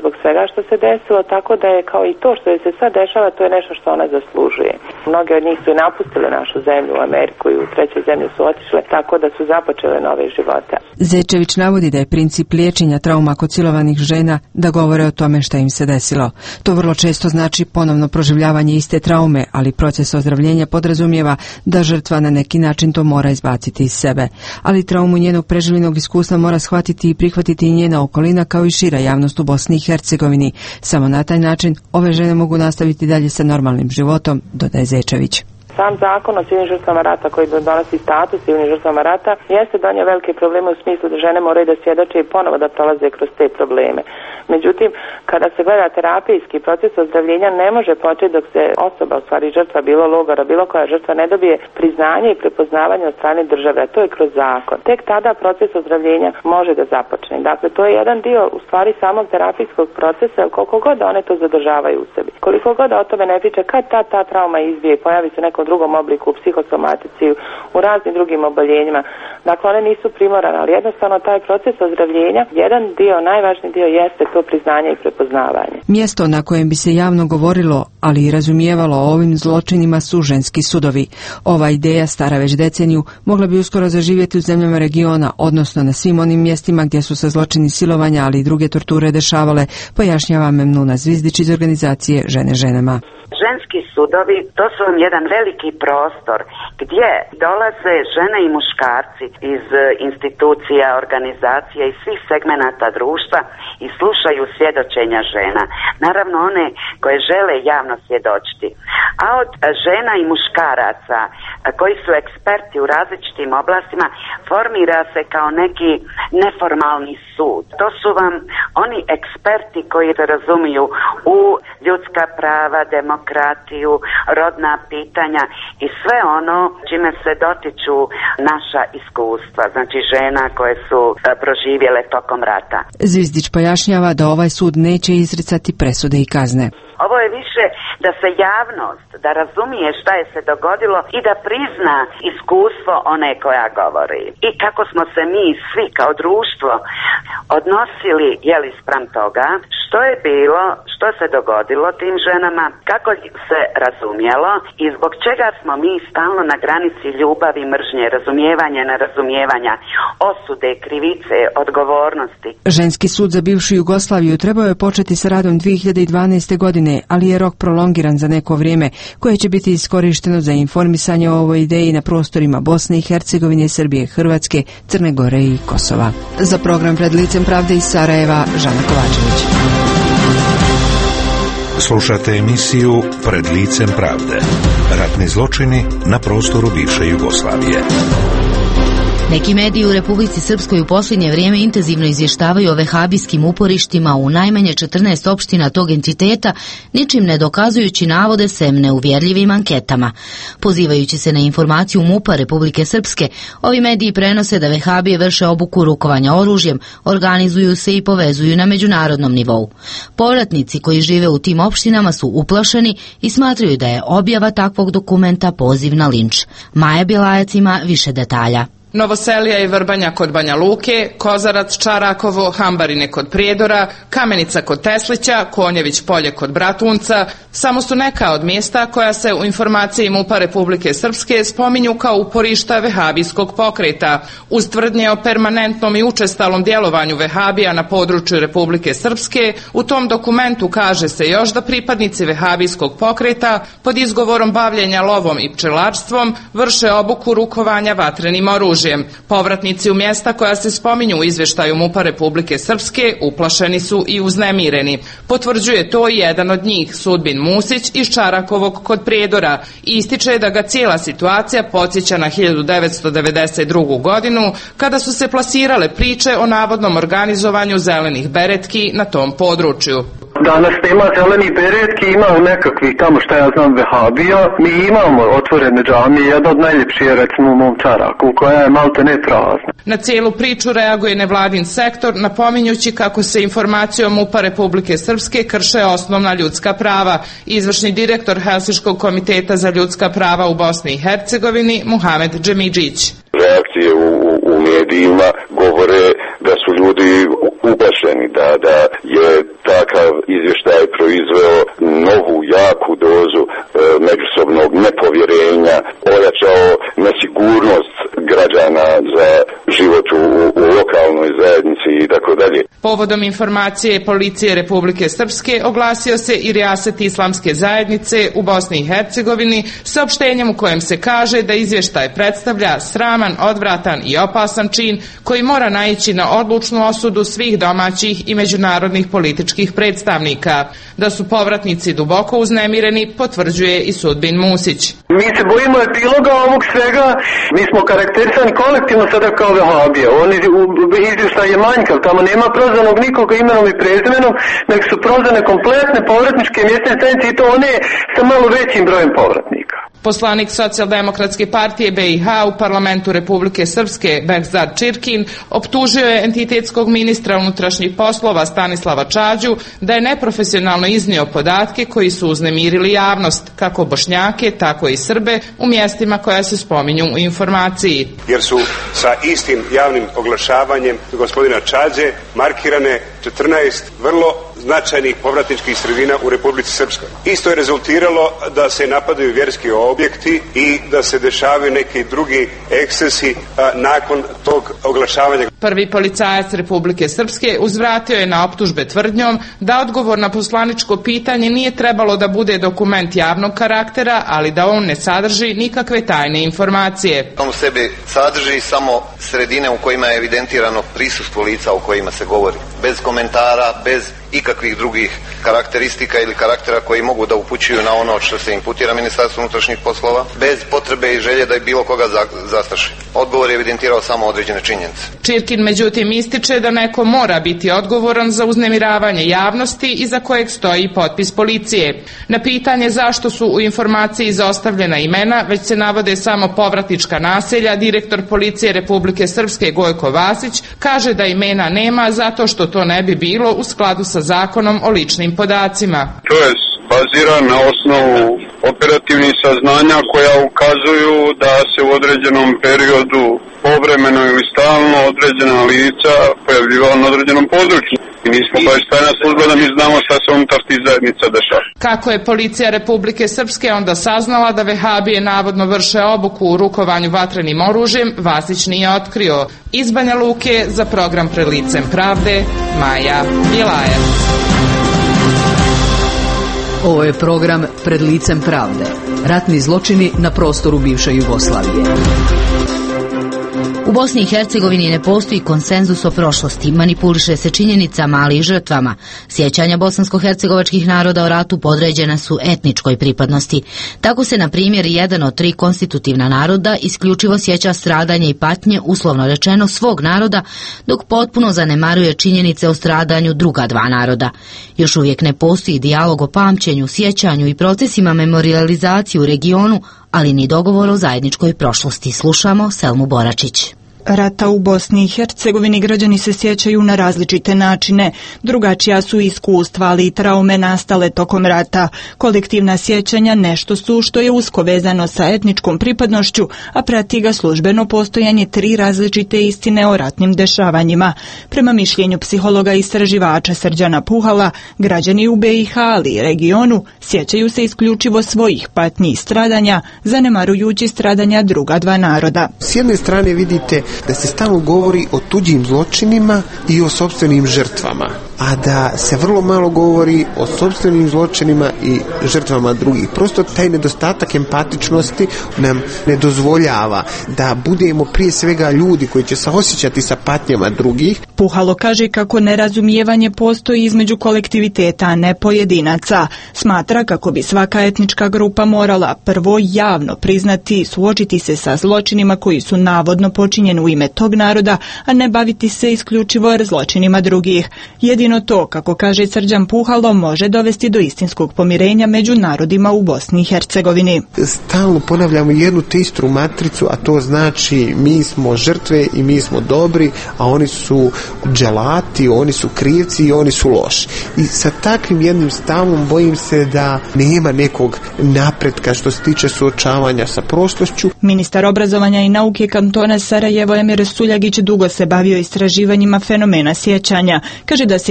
zbog svega što se desilo, tako da je kao i to što je se sad dešava, to je nešto što ona zaslužuje. Mnogi od njih su i napustili našu zemlju u Ameriku i u trećoj zemlju su otišle, tako da su započele nove živote. Zečević navodi da je princip liječenja trauma kod silovanih žena da govore o tome šta im se desilo. To vrlo često znači ponovno proživljavanje iste traume, ali proces ozdravljenja podrazumijeva da žrtva na neki način to mora izbaciti iz sebe. Ali traumu njenog preživljenog iskustva mora shvatiti i prihvatiti i njena okolina kao i šira javnost u Bosni i Hercegovini. Samo na taj način ove žene mogu nastaviti dalje sa normalnim životom, dodaje Zečević. Sam zakon o civilnim žrtvama rata koji donosi status civilnim žrtvama rata jeste donio velike probleme u smislu da žene moraju da svjedoče i ponovo da prolaze kroz te probleme. Međutim, kada se gleda terapijski proces ozdravljenja ne može početi dok se osoba, u stvari žrtva, bilo logora, bilo koja žrtva ne dobije priznanje i prepoznavanje od strane države, a to je kroz zakon. Tek tada proces ozdravljenja može da započne. Dakle, to je jedan dio u stvari samog terapijskog procesa, koliko god one to zadržavaju u sebi. Koliko god o tome ne priča, kad ta, ta trauma izbije i pojavi se nekom drugom obliku, u psihosomatici, u raznim drugim oboljenjima. Dakle, one nisu primorane, ali jednostavno taj proces ozdravljenja, jedan dio, najvažniji dio jeste to priznanje i prepoznavanje. Mjesto na kojem bi se javno govorilo, ali i razumijevalo o ovim zločinima su ženski sudovi. Ova ideja, stara već deceniju, mogla bi uskoro zaživjeti u zemljama regiona, odnosno na svim onim mjestima gdje su se zločini silovanja, ali i druge torture dešavale, pojašnjava Memnuna Zvizdić iz organizacije Žene ženama. Ženski sudovi, to su vam jedan veliki prostor gdje dolaze žene i muškarci iz institucija, organizacija i svih segmenata društva i slušaju svjedočenja žena. Naravno one koje žele javno svjedočiti. A od žena i muškaraca koji su eksperti u različitim oblastima formira se kao neki neformalni sud. To su vam oni eksperti koji se razumiju u ljudska prava, demokratiju, rodna pitanja i sve ono čime se dotiču naša iskustva, znači žena koje su proživjele tokom rata. Zvizdić pojašnjava da ovaj sud neće izricati presude i kazne. Ovo je više da se javnost, da razumije šta je se dogodilo i da prizna iskustvo one koja govori. I kako smo se mi svi kao društvo odnosili, jeli, spram toga, što je bilo, što se dogodilo tim ženama, kako se razumjelo i zbog čega smo mi stalno na granici ljubavi, mržnje, razumijevanja, nerazumijevanja, osude, krivice, odgovornosti. Ženski sud za bivšu Jugoslaviju trebao je početi sa radom dvije hiljade dvanaeste godine, ali je rok prolongiran za neko vrijeme koje će biti iskorišteno za informisanje o ovoj ideji na prostorima Bosne i Hercegovine, Srbije, Hrvatske, Crne Gore i Kosova. Za program Pred licem pravde iz Sarajeva, Žana Kovačević. Slušate emisiju Pred licem pravde. Ratni zločini na prostoru bivše Jugoslavije. Neki mediji u Republici Srpskoj u posljednje vrijeme intenzivno izvještavaju o vehabijskim uporištima u najmanje četrnaest opština tog entiteta, ničim ne dokazujući navode sem neuvjerljivim anketama. Pozivajući se na informaciju MUP-a Republike Srpske, ovi mediji prenose da vehabije vrše obuku rukovanja oružjem, organizuju se i povezuju na međunarodnom nivou. Povratnici koji žive u tim opštinama su uplašeni i smatraju da je objava takvog dokumenta poziv na linč. Maja Bjelajac ima više detalja. Novoselija i Vrbanja kod Banja Luke, Kozarac, Čarakovo, Hambarine kod Prijedora, Kamenica kod Teslića, Konjević polje kod Bratunca, samo su neka od mjesta koja se u informaciji MUP-a Republike Srpske spominju kao uporišta vehabijskog pokreta. Uz tvrdnje o permanentnom i učestalom djelovanju vehabija na području Republike Srpske, u tom dokumentu kaže se još da pripadnici vehabijskog pokreta pod izgovorom bavljenja lovom i pčelarstvom vrše obuku rukovanja vatrenim oružjem. Povratnici u mjesta koja se spominju u izvještaju MUP-a Republike Srpske uplašeni su i uznemireni. Potvrđuje to i jedan od njih, Sudbin Musić iz Čarakovog kod Prijedora. Ističe da ga cijela situacija podsjeća na hiljadu devetsto devedeset drugu godinu, kada su se plasirale priče o navodnom organizovanju zelenih beretki na tom području. Danas nema zelenih beretki, ima nekakvih tamo šta ja znam vehabija. Mi imamo otvorene džamije, jedna od najljepših je recimo u mom Čaraku, koja je malte ne prazna. Na cijelu priču reaguje nevladin sektor, napominjući kako se informacijom MUP-a Republike Srpske krše osnovna ljudska prava. Izvršni direktor Helsinškog komiteta za ljudska prava u Bosni i Hercegovini, Muhamed Džemidžić. Reakcije u, u, u medijima govore da su ljudi uplašeni, da, da je ta takav izvještaj proizveo novu jaku dozu e, međusobnog nepovjerenja, ojačao nesigurnost građana za život u, u lokalnoj zajednici i tako dalje. Povodom informacije Policije Republike Srpske oglasio se i Rijaset Islamske zajednice u Bosni i Hercegovini saopštenjem u kojem se kaže da izvještaj predstavlja sraman, odvratan i opasan čin koji mora naići na odlučnu osudu svih domaćih i međunarodnih političkih predstavnika. Da su povratnici duboko uznemireni, potvrđuje i Sudbin Musić. Mi se bojimo epiloga ovog svega, mi smo karakterisani kolektivno sada kao vehabija. Oni izvještaj je manjkav, tamo nema prozvanog nikoga imenom i prezimenom, nek su prozvane kompletne povratničke mjesne zajednice i to one sa malo većim brojem povratnika. Poslanik Socijaldemokratske partije B i H u parlamentu Republike Srpske Behzad Čirkin optužio je entitetskog ministra unutrašnjih poslova Stanislava Čađu da je neprofesionalno iznio podatke koji su uznemirili javnost, kako Bošnjake, tako i Srbe, u mjestima koja se spominju u informaciji. Jer su sa istim javnim oglašavanjem gospodina Čađe markirane četrnaest vrlo značajnih povratničkih sredina u Republici Srpskoj. Isto je rezultiralo da se napadaju vjerski objekti i da se dešavaju neki drugi ekscesi a, nakon tog oglašavanja. Prvi policajac Republike Srpske uzvratio je na optužbe tvrdnjom da odgovor na poslaničko pitanje nije trebalo da bude dokument javnog karaktera, ali da on ne sadrži nikakve tajne informacije. On u sebi sadrži samo sredine u kojima je evidentirano prisustvo lica o kojima se govori. Bez komentara, bez ikakvih drugih karakteristika ili karaktera koji mogu da upućuju na ono što se imputira Ministarstvu unutrašnjih poslova, bez potrebe i želje da je bilo koga zastraši. Odgovor je evidentirao samo određene činjenice. Čirkin međutim ističe da neko mora biti odgovoran za uznemiravanje javnosti iza kojeg stoji potpis policije. Na pitanje zašto su u informaciji izostavljena imena, već se navode samo povratnička naselja, direktor Policije Republike Srpske Gojko Vasić kaže da imena nema zato što to ne bi bilo u skladu sa zakonom o ličnim podacima. To je baziran na osnovu operativnih saznanja koja ukazuju da se u određenom periodu povremeno ili stalno određena lica pojavljivala na određenom području. I nismo baš tajna služba da mi znamo šta se unutar tih zajednica dešava. Kako je Policija Republike Srpske onda saznala da vehabije navodno vrše obuku u rukovanju vatrenim oružjem, Vasić nije otkrio. Iz Banja Luke za program Pred licem pravde, Maja Bjelajac. Ovo je program Pred licem pravde. Ratni zločini na prostoru bivše Jugoslavije. U Bosni i Hercegovini ne postoji konsenzus o prošlosti, manipuliše se činjenicama, ali i žrtvama. Sjećanja bosansko-hercegovačkih naroda o ratu podređena su etničkoj pripadnosti. Tako se, na primjer, jedan od tri konstitutivna naroda isključivo sjeća stradanje i patnje, uslovno rečeno, svog naroda, dok potpuno zanemaruje činjenice o stradanju druga dva naroda. Još uvijek ne postoji dijalog o pamćenju, sjećanju i procesima memorijalizacije u regionu, ali ni dogovor o zajedničkoj prošlosti. Slušamo Selmu Boračić. Rata u Bosni i Hercegovini građani se sjećaju na različite načine. Drugačija su iskustva, ali i traume nastale tokom rata. Kolektivna sjećanja nešto su što je usko vezano sa etničkom pripadnošću, a prati ga službeno postojanje tri različite istine o ratnim dešavanjima. Prema mišljenju psihologa i istraživača Srđana Puhala, građani u B i H, ali i regionu, sjećaju se isključivo svojih patnji i stradanja, zanemarujući stradanja druga dva naroda. S jedne strane vidite da se stalno govori o tuđim zločinima i o sopstvenim žrtvama, a da se vrlo malo govori o sopstvenim zločinima i žrtvama drugih. Prosto taj nedostatak empatičnosti nam ne dozvoljava da budemo prije svega ljudi koji će se osjećati sa patnjama drugih. Puhalo kaže kako nerazumijevanje postoji između kolektiviteta, a ne pojedinaca. Smatra kako bi svaka etnička grupa morala prvo javno priznati i suočiti se sa zločinima koji su navodno počinjeni u ime tog naroda, a ne baviti se isključivo zločinima drugih. Jedino to, kako kaže Srđan Puhalo, može dovesti do istinskog pomirenja među narodima u Bosni i Hercegovini. Stalno ponavljamo jednu te istu matricu, a to znači mi smo žrtve i mi smo dobri, a oni su dželati, oni su krivci i oni su loši. I sa takvim jednim stavom bojim se da nema nekog napretka što se tiče suočavanja sa prošlošću. Ministar obrazovanja i nauke kantona Sarajevo Emir Suljagić dugo se bavio istraživanjima fenomena sjećanja. Kaže da se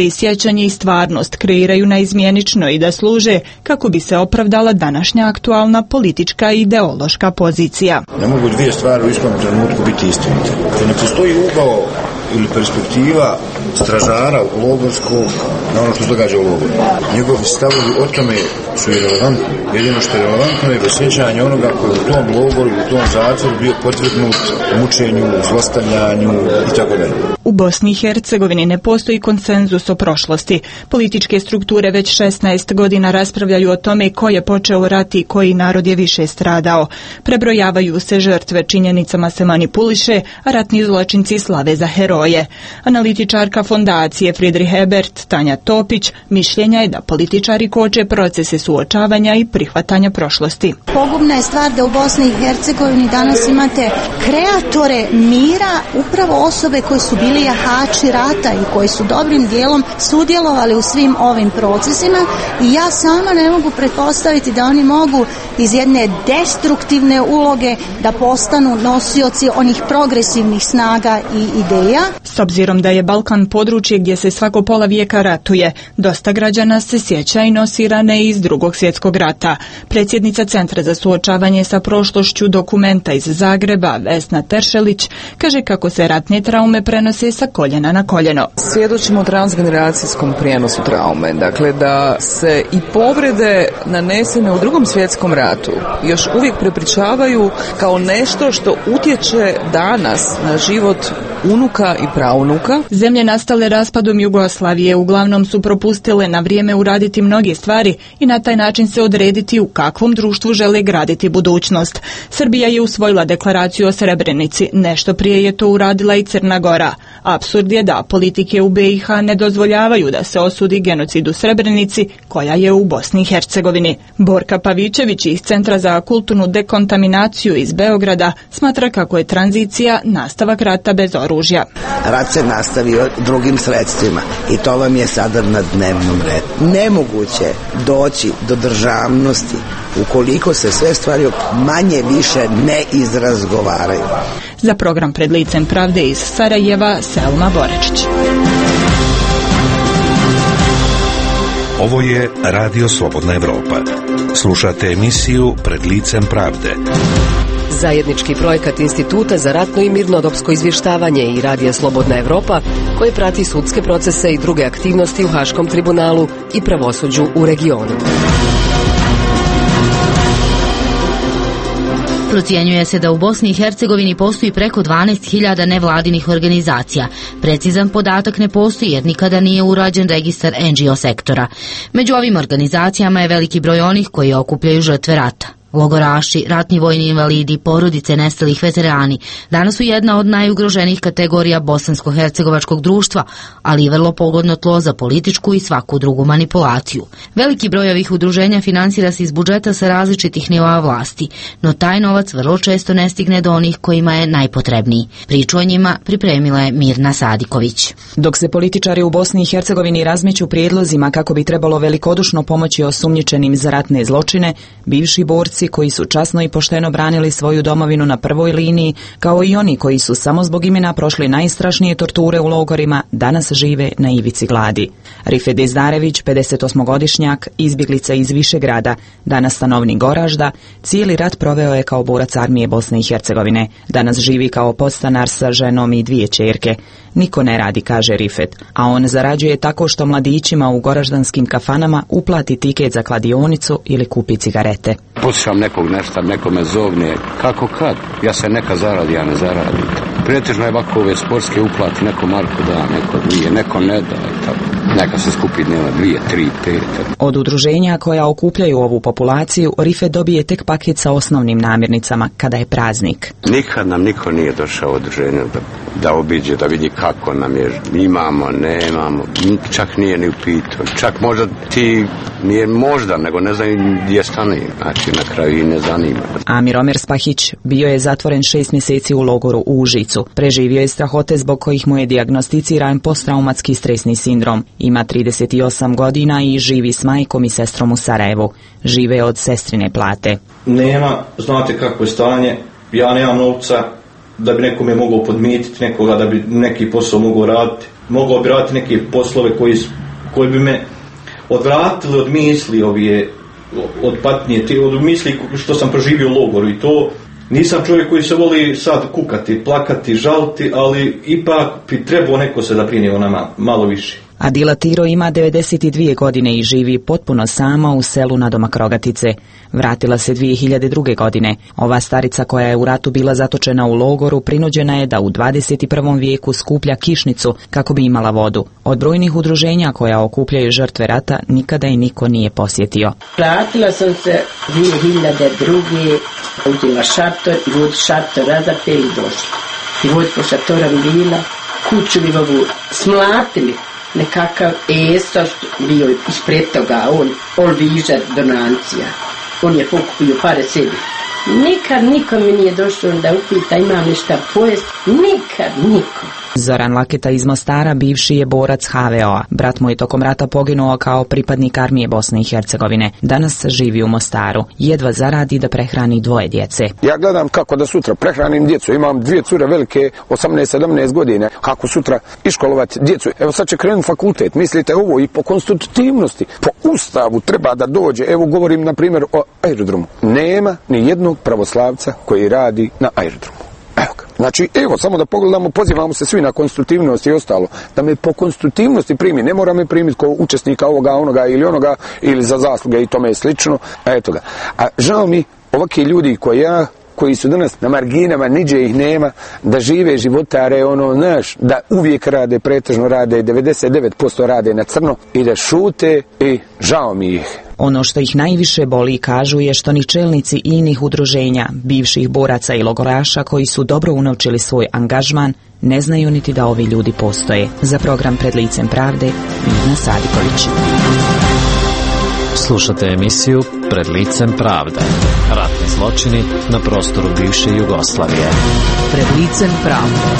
i sjećanje i stvarnost kreiraju naizmjenično i da služe kako bi se opravdala današnja aktualna politička i ideološka pozicija. Ne mogu dvije stvari u istom trenutku biti istinite. Ne postoji ugao ili perspektiva stražara logorskog na ono što se događa u logoru. Njegovi stavovi o tome su irelevantni. Jedino što je relevantno je dosjećanje onoga koji u tom logoru i u tom zatvoru bio potvrgnut mučenju, zlostavljanju i tako dalje. U Bosni i Hercegovini ne postoji konsenzus o prošlosti. Političke strukture već šesnaest godina raspravljaju o tome ko je počeo rat i koji narod je više stradao. Prebrojavaju se žrtve, činjenicama se manipuliše, a ratni zločinci slave za heroje. Analitičarka fondacije Friedrich Ebert, Tanja Topić, mišljenja je da političari koče procese suočavanja i prihvatanja prošlosti. Pogubna je stvar da u Bosni i Hercegovini danas imate kreatore mira, upravo osobe koji su bili jahači rata i koji su dobrim dijelom sudjelovali u svim ovim procesima i ja sama ne mogu pretpostaviti da oni mogu iz jedne destruktivne uloge da postanu nosioci onih progresivnih snaga i ideja. S obzirom da je Balkan područje gdje se svako pola vijeka ratuje, dosta građana se sjeća i nosi rane iz Drugog svjetskog rata. Predsjednica Centra za suočavanje sa prošlošću Dokumenta iz Zagreba, Vesna Teršelić, kaže kako se ratne traume prenose sa koljena na koljeno. Svjedočimo transgeneracijskom prijenosu traume, dakle da se i povrede nanesene u Drugom svjetskom ratu još uvijek prepričavaju kao nešto što utječe danas na život unuka i praunuka. Zemlje nastale raspadom Jugoslavije uglavnom su propustile na vrijeme uraditi mnoge stvari i na taj način se odrediti u kakvom društvu žele graditi budućnost. Srbija je usvojila deklaraciju o Srebrenici, nešto prije je to uradila i Crna Gora. Apsurd je da politike u be i ha ne dozvoljavaju da se osudi genocid u Srebrenici, koja je u Bosni i Hercegovini. Borka Pavićević iz Centra za kulturnu dekontaminaciju iz Beograda smatra kako je tranzicija nastavak rata bez oružja. Rat se nastavio drugim sredstvima i to vam je sada na dnevnom redu. Nemoguće doći do državnosti ukoliko se sve stvari manje više ne izrazgovaraju. Za program Pred licem pravde iz Sarajeva, Selma Borečić. Ovo je Radio Slobodna Evropa. Slušate emisiju Pred licem pravde. Zajednički projekat Instituta za ratno i mirnodopsko izvještavanje i Radija Slobodna Evropa, koji prati sudske procese i druge aktivnosti u Haškom tribunalu i pravosuđu u regionu. Procjenjuje se da u Bosni i Hercegovini postoji preko dvanaest hiljada nevladinih organizacija. Precizan podatak ne postoji jer nikada nije urađen registar en dži o sektora. Među ovim organizacijama je veliki broj onih koji okupljaju žrtve rata. Logoraši, ratni vojni invalidi, porodice nestalih veterani danas su jedna od najugroženijih kategorija bosansko-hercegovačkog društva, ali i vrlo pogodno tlo za političku i svaku drugu manipulaciju. Veliki broj ovih udruženja finansira se iz budžeta sa različitih nivoa vlasti, no taj novac vrlo često ne stigne do onih kojima je najpotrebniji. Priču o njima pripremila je Mirna Sadiković. Dok se političari u Bosni i Hercegovini razmeću prijedlozima kako bi trebalo velikodušno pomoći osumnjičenim za ratne zločine, bivši borci koji su časno i pošteno branili svoju domovinu na prvoj liniji, kao i oni koji su samo zbog imena prošli najstrašnije torture u logorima, danas žive na ivici gladi. Rifet Dizdarević, pedesetosmogodišnjak, izbjeglica iz Višegrada, danas stanovnik Goražda, cijeli rat proveo je kao borac armije Bosne i Hercegovine. Danas živi kao podstanar sa ženom i dvije ćerke. Niko ne radi, kaže Rifet, a on zarađuje tako što mladićima u goraždanskim kafanama uplati tiket za kladionicu ili kupi cigarete. Poslušam nekog nešto, neko me zovne, kako kad? Ja se neka zaradi, ja ne zaradim. Pretežno je ovako ove sportske uplati, neko marko da, neko dvije, neko ne da i tako. Neka se skupi dnevno dvije, tri, pet. Od udruženja koja okupljaju ovu populaciju, Rifet dobije tek paket sa osnovnim namirnicama kada je praznik. Nikad nam niko nije došao u udruženje da, da obiđe, da vidi kako nam je, imamo, nemamo, čak nije ni u pitu. Čak možda ti, nije možda, nego ne znam gdje stane, znači na kraju i ne zanima. Amir Omer Spahić bio je zatvoren šest mjeseci u logoru u Užicu. Preživio je strahote zbog kojih mu je dijagnosticiran posttraumatski stresni sindrom. Ima trideset osam godina i živi s majkom i sestrom u Sarajevu. Žive od sestrine plate. Nema, znate kako je stanje, ja nemam novca da bi nekome mogao podmititi nekoga, da bi neki posao mogao raditi. mogao bi raditi neke poslove koji, koji bi me odvratili od misli ovije, od patnje, te, od misli što sam proživio u logoru i to. Nisam čovjek koji se voli sad kukati, plakati, žaliti, ali ipak bi trebao neko se da brine o nama malo više. Adila Tiro ima devedeset dvije godine i živi potpuno sama u selu nadomak Rogatice. Vratila se dvije hiljade druge. godine. Ova starica koja je u ratu bila zatočena u logoru prinuđena je da u dvadeset prvom vijeku skuplja kišnicu kako bi imala vodu. Od brojnih udruženja koja okupljaju žrtve rata nikada i niko nije posjetio. Vratila sam se dvije hiljade druge. Uzela šator i vod šator razapeli došli. I vod po šatorom bila, kuću bi ovu smlatili. Nekakav esor bio ispred toga, on olvižar donancija. On je pokupio pare sebi. Nikad niko mi nije došao da upita imam nešto pojest. Nikad niko. Zoran Laketa iz Mostara bivši je borac ha ve o-a. Brat mu je tokom rata poginuo kao pripadnik armije Bosne i Hercegovine. Danas živi u Mostaru. Jedva zaradi da prehrani dvoje djece. Ja gledam kako da sutra prehranim djecu. Imam dvije cure velike, osamnaest sedamnaest godine. Kako sutra iškolovati djecu. Evo sad će krenuti fakultet. Mislite ovo i po konstitutivnosti, po ustavu treba da dođe. Evo govorim na primjer o aerodromu. Nema ni jednog pravoslavca koji radi na aerodromu. Evo ga. Znači, evo, samo da pogledamo, pozivamo se svi na konstitutivnost i ostalo, da me po konstitutivnosti primi, ne mora me primiti kao učesnika ovoga, onoga ili onoga, ili za zasluge i tome slično, eto ga. A žao mi, ovakvi ljudi koji ja, koji su danas na marginama, niđe ih nema, da žive životare, ono, znaš, da uvijek rade, pretežno rade, devedeset devet posto rade na crno i da šute i žao mi ih. Ono što ih najviše boli, kažu, je što ni čelnici inih udruženja, bivših boraca i logoraša koji su dobro unovčili svoj angažman, ne znaju niti da ovi ljudi postoje. Za program Pred licem pravde, Mirna Sadiković. Slušate emisiju Pred licem pravde. Ratni zločini na prostoru bivše Jugoslavije. Pred licem pravde.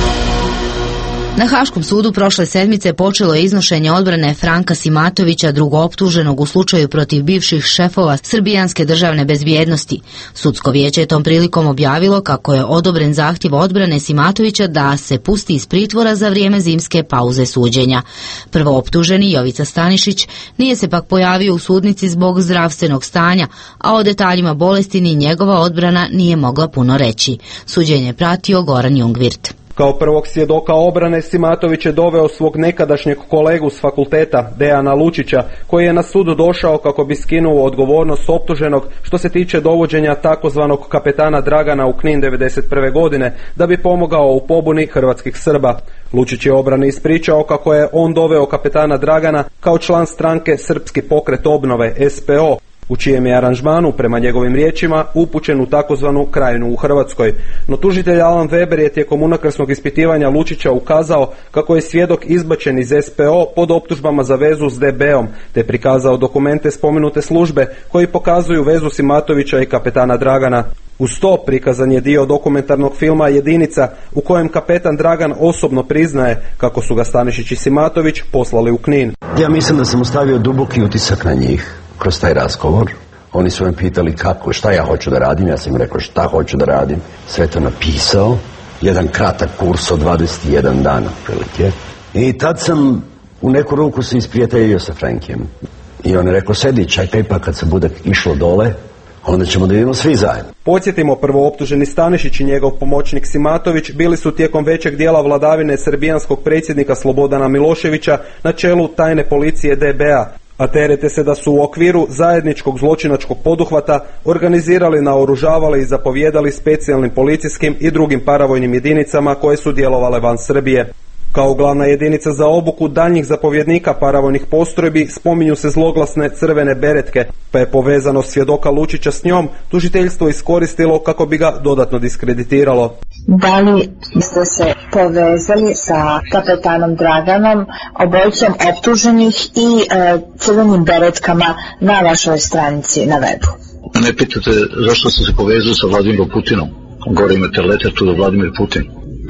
Na Haškom sudu prošle sedmice počelo je iznošenje odbrane Franka Simatovića, drugooptuženog u slučaju protiv bivših šefova srbijanske državne bezbjednosti. Sudsko vijeće je tom prilikom objavilo kako je odobren zahtjev odbrane Simatovića da se pusti iz pritvora za vrijeme zimske pauze suđenja. Prvooptuženi Jovica Stanišić nije se pak pojavio u sudnici zbog zdravstvenog stanja, a o detaljima bolesti ni njegova odbrana nije mogla puno reći. Suđenje je pratio Goran Jungvirt. Kao prvog svjedoka obrane Simatović je doveo svog nekadašnjeg kolegu s fakulteta, Dejana Lučića, koji je na sud došao kako bi skinuo odgovornost optuženog što se tiče dovođenja takozvanog kapetana Dragana u Knin devedeset prve. godine, da bi pomogao u pobuni hrvatskih Srba. Lučić je obrani ispričao kako je on doveo kapetana Dragana kao član stranke Srpski pokret obnove, es pe o, u čijem je aranžmanu, prema njegovim riječima, upućen u takozvanu Krajinu u Hrvatskoj. No tužitelj Alan Weber je tijekom unakrsnog ispitivanja Lučića ukazao kako je svjedok izbačen iz es pe o pod optužbama za vezu s de beom, te prikazao dokumente spomenute službe koji pokazuju vezu Simatovića i kapetana Dragana. Uz to prikazan je dio dokumentarnog filma Jedinica u kojem kapetan Dragan osobno priznaje kako su ga Stanišić i Simatović poslali u Knin. Ja mislim da sam ostavio duboki utisak na njih kroz taj razgovor. Oni su me pitali kako, šta ja hoću da radim, ja sam im rekao šta hoću da radim. Sve to napisao, jedan kratak kurs od dvadeset jedan dana prilike. I tad sam u neku ruku se isprijateljio sa Frankijem. I on je rekao, sedi, čekaj, pa kad se bude išlo dole, onda ćemo da idemo svi zajedno. Podsjetimo, prvooptuženi Stanišić i njegov pomoćnik Simatović bili su tijekom većeg dijela vladavine srbijanskog predsjednika Slobodana Miloševića na čelu tajne policije de bea, a terete se da su u okviru zajedničkog zločinačkog poduhvata organizirali, naoružavali i zapovjedali specijalnim policijskim i drugim paravojnim jedinicama koje su djelovale van Srbije. Kao glavna jedinica za obuku daljnjih zapovjednika paravojnih postrojbi spominju se zloglasne crvene beretke, pa je povezano svjedoka Lučića s njom tužiteljstvo iskoristilo kako bi ga dodatno diskreditiralo. Da li ste se povezali sa kapetanom Draganom, obojicom optuženih i e, crvenim beretkama na vašoj stranici na webu? Ne pitate zašto ste se povezali sa Vladimirom Putinom? Gore imate leter tu da Vladimir Putin.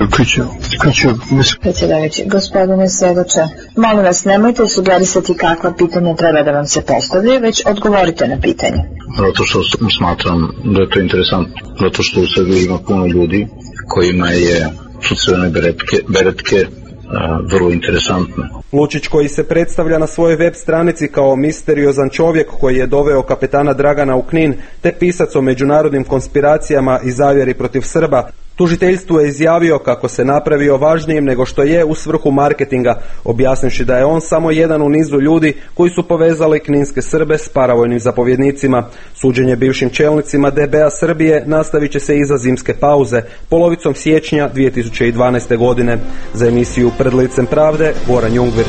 Predsjedavajući, gospodine svjedoče, molim vas, nemojte sugerisati kakva pitanja treba da vam se postavljaju, već odgovorite na pitanje. Zato što smatram da je to interesantno, zato što u Srbiji ima puno ljudi kojima je su crvene beretke, beretke vrlo interesantna. Lučić, koji se predstavlja na svojoj web stranici kao misteriozan čovjek koji je doveo kapetana Dragana u Knin, te pisac o međunarodnim konspiracijama i zavjeri protiv Srba, tužiteljstvu je izjavio kako se napravio važnijim nego što je u svrhu marketinga, objasnivši da je on samo jedan u nizu ljudi koji su povezali kninske Srbe s paravojnim zapovjednicima. Suđenje bivšim čelnicima D B A Srbije nastavit će se iza zimske pauze, polovicom siječnja dvije tisuće dvanaeste. godine. Za emisiju Pred licem pravde, Goran Jungvir.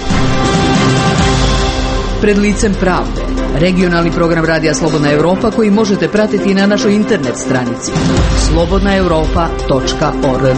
Pred licem pravde, regionalni program Radija Slobodna Europa koji možete pratiti na našoj internet stranici slobodna europa tačka org.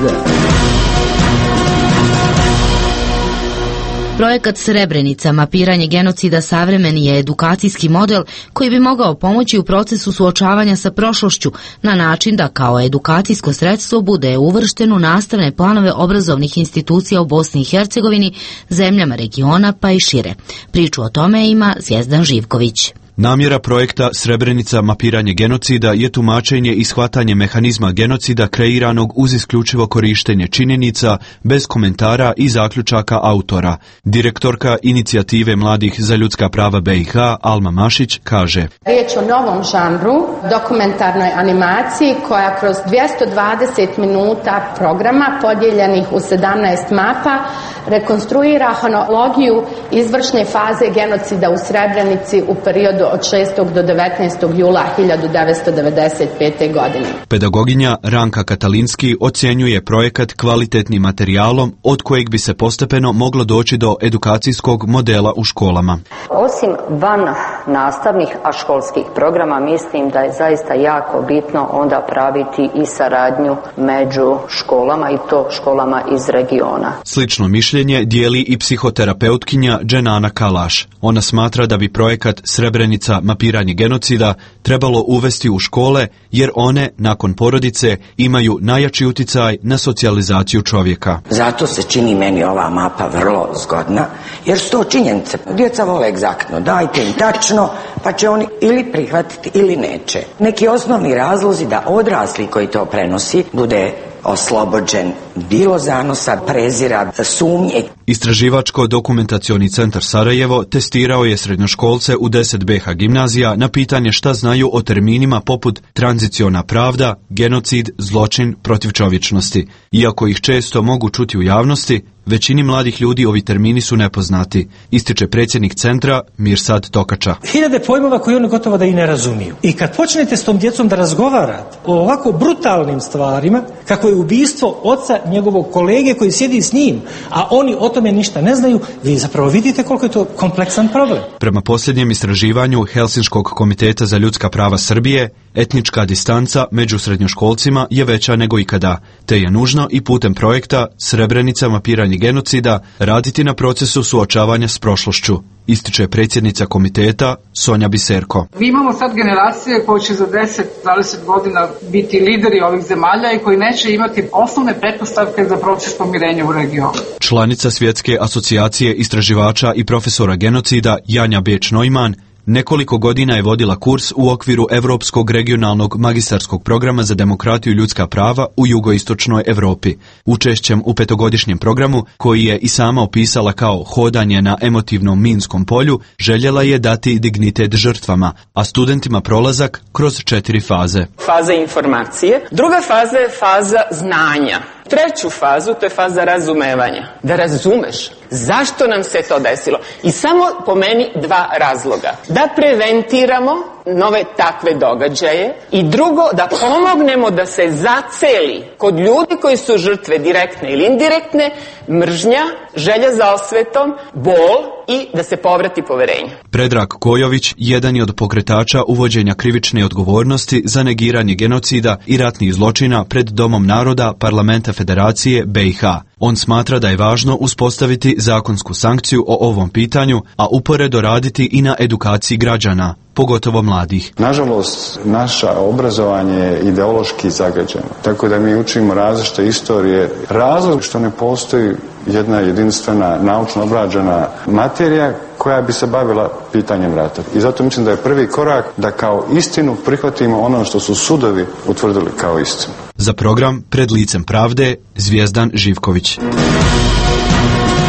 Projekat Srebrenica, mapiranje genocida, savremeni je edukacijski model koji bi mogao pomoći u procesu suočavanja sa prošlošću na način da kao edukacijsko sredstvo bude uvršten u nastavne planove obrazovnih institucija u Bosni i Hercegovini, zemljama regiona pa i šire. Priču o tome ima Zvijezdan Živković. Namjera projekta Srebrenica mapiranje genocida je tumačenje i shvatanje mehanizma genocida kreiranog uz isključivo korištenje činjenica, bez komentara i zaključaka autora. Direktorka inicijative Mladih za ljudska prava B i H, Alma Mašić, kaže: Riječ o novom žanru, dokumentarnoj animaciji koja kroz dvjesto dvadeset minuta programa podijeljenih u sedamnaest mapa rekonstruira hronologiju izvršne faze genocida u Srebrenici u periodu od šestog do devetnaestog jula hiljadu devetsto devedeset pete. godine. Pedagoginja Ranka Katalinski ocjenjuje projekat kvalitetnim materijalom od kojeg bi se postepeno moglo doći do edukacijskog modela u školama. Osim van nastavnih, a školskih programa, mislim da je zaista jako bitno onda praviti i saradnju među školama, i to školama iz regiona. Slično mišljenje dijeli i psihoterapeutkinja Dženana Kalaš. Ona smatra da bi projekat Srebrenica mapiranje genocida trebalo uvesti u škole jer one, nakon porodice, imaju najjači uticaj na socijalizaciju čovjeka. Zato se čini meni ova mapa vrlo zgodna, jer su to činjenice. Djeca vole egzaktno, dajte im tačno, pa će oni ili prihvatiti ili neće. Neki osnovni razlozi da odrasli koji to prenosi bude oslobođen bilo zanosa, prezira, sumnje. Istraživačko-dokumentacioni centar Sarajevo testirao je srednjoškolce u deset B H gimnazija na pitanje šta znaju o terminima poput tranziciona pravda, genocid, zločin protiv čovječnosti. Iako ih često mogu čuti u javnosti, većini mladih ljudi ovi termini su nepoznati, ističe predsjednik centra Mirsad Tokača. Hiljade pojmova koje oni gotovo da i ne razumiju. I kad počnete s tom djecom da razgovarate o ovako brutalnim stvarima, kako je ubistvo oca njegovog kolege koji sjedi s njim, a oni o tome ništa ne znaju, vi zapravo vidite koliko je to kompleksan problem. Prema posljednjem istraživanju Helsinškog komiteta za ljudska prava Srbije, etnička distanca među srednjoškolcima je veća nego ikada, te je nužno i putem projekta Srebrenica mapiranje genocida raditi na procesu suočavanja s prošlošću, ističe predsjednica komiteta Sonja Biserko. Mi imamo sad generacije koje će za deset do dvadeset godina biti lideri ovih zemalja i koji neće imati osnovne pretpostavke za proces pomirenja u regionu. Članica Svjetske asocijacije istraživača i profesora genocida Janja Beč-Neumann nekoliko godina je vodila kurs u okviru Europskog regionalnog magistarskog programa za demokratiju i ljudska prava u jugoistočnoj Europi. Učešćem u petogodišnjem programu, koji je i sama opisala kao hodanje na emotivnom minskom polju, željela je dati dignitet žrtvama, a studentima prolazak kroz četiri faze. Faza informacije, druga faza je faza znanja. Treću fazu, to je faza razumevanja. Da razumeš zašto nam se to desilo. I samo po meni dva razloga. Da preventiramo nove takve događaje i drugo, da pomognemo da se zaceli kod ljudi koji su žrtve direktne ili indirektne mržnja, želja za osvetom, bol i da se povrati poverenje. Predrag Kojović jedan je od pokretača uvođenja krivične odgovornosti za negiranje genocida i ratnih zločina pred Domom naroda Parlamenta Federacije B i H. On smatra da je važno uspostaviti zakonsku sankciju o ovom pitanju, a uporedo raditi i na edukaciji građana, pogotovo mladih. Nažalost, naše obrazovanje je ideološki zagađeno, tako da mi učimo različite istorije. Razlog što ne postoji jedna jedinstvena naučno obrađena materija koja bi se bavila pitanjem rata. I zato mislim da je prvi korak da kao istinu prihvatimo ono što su sudovi utvrdili kao istinu. Za program Pred licem pravde, Zvijezdan Živković.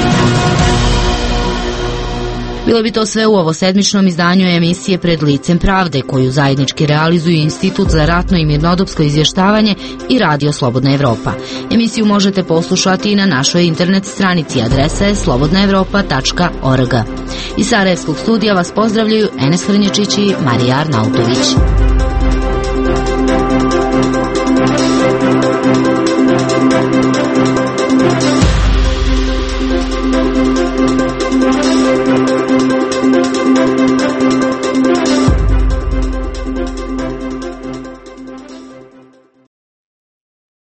Bilo bi to sve u ovo sedmičnom izdanju emisije Pred licem pravde, koju zajednički realizuju Institut za ratno i mirnodopsko izvještavanje i Radio Slobodna Evropa. Emisiju možete poslušati i na našoj internet stranici, adresa je slobodna evropa tačka org. Iz Sarajevskog studija vas pozdravljaju Enes Hrnječić i Marija Arnautović.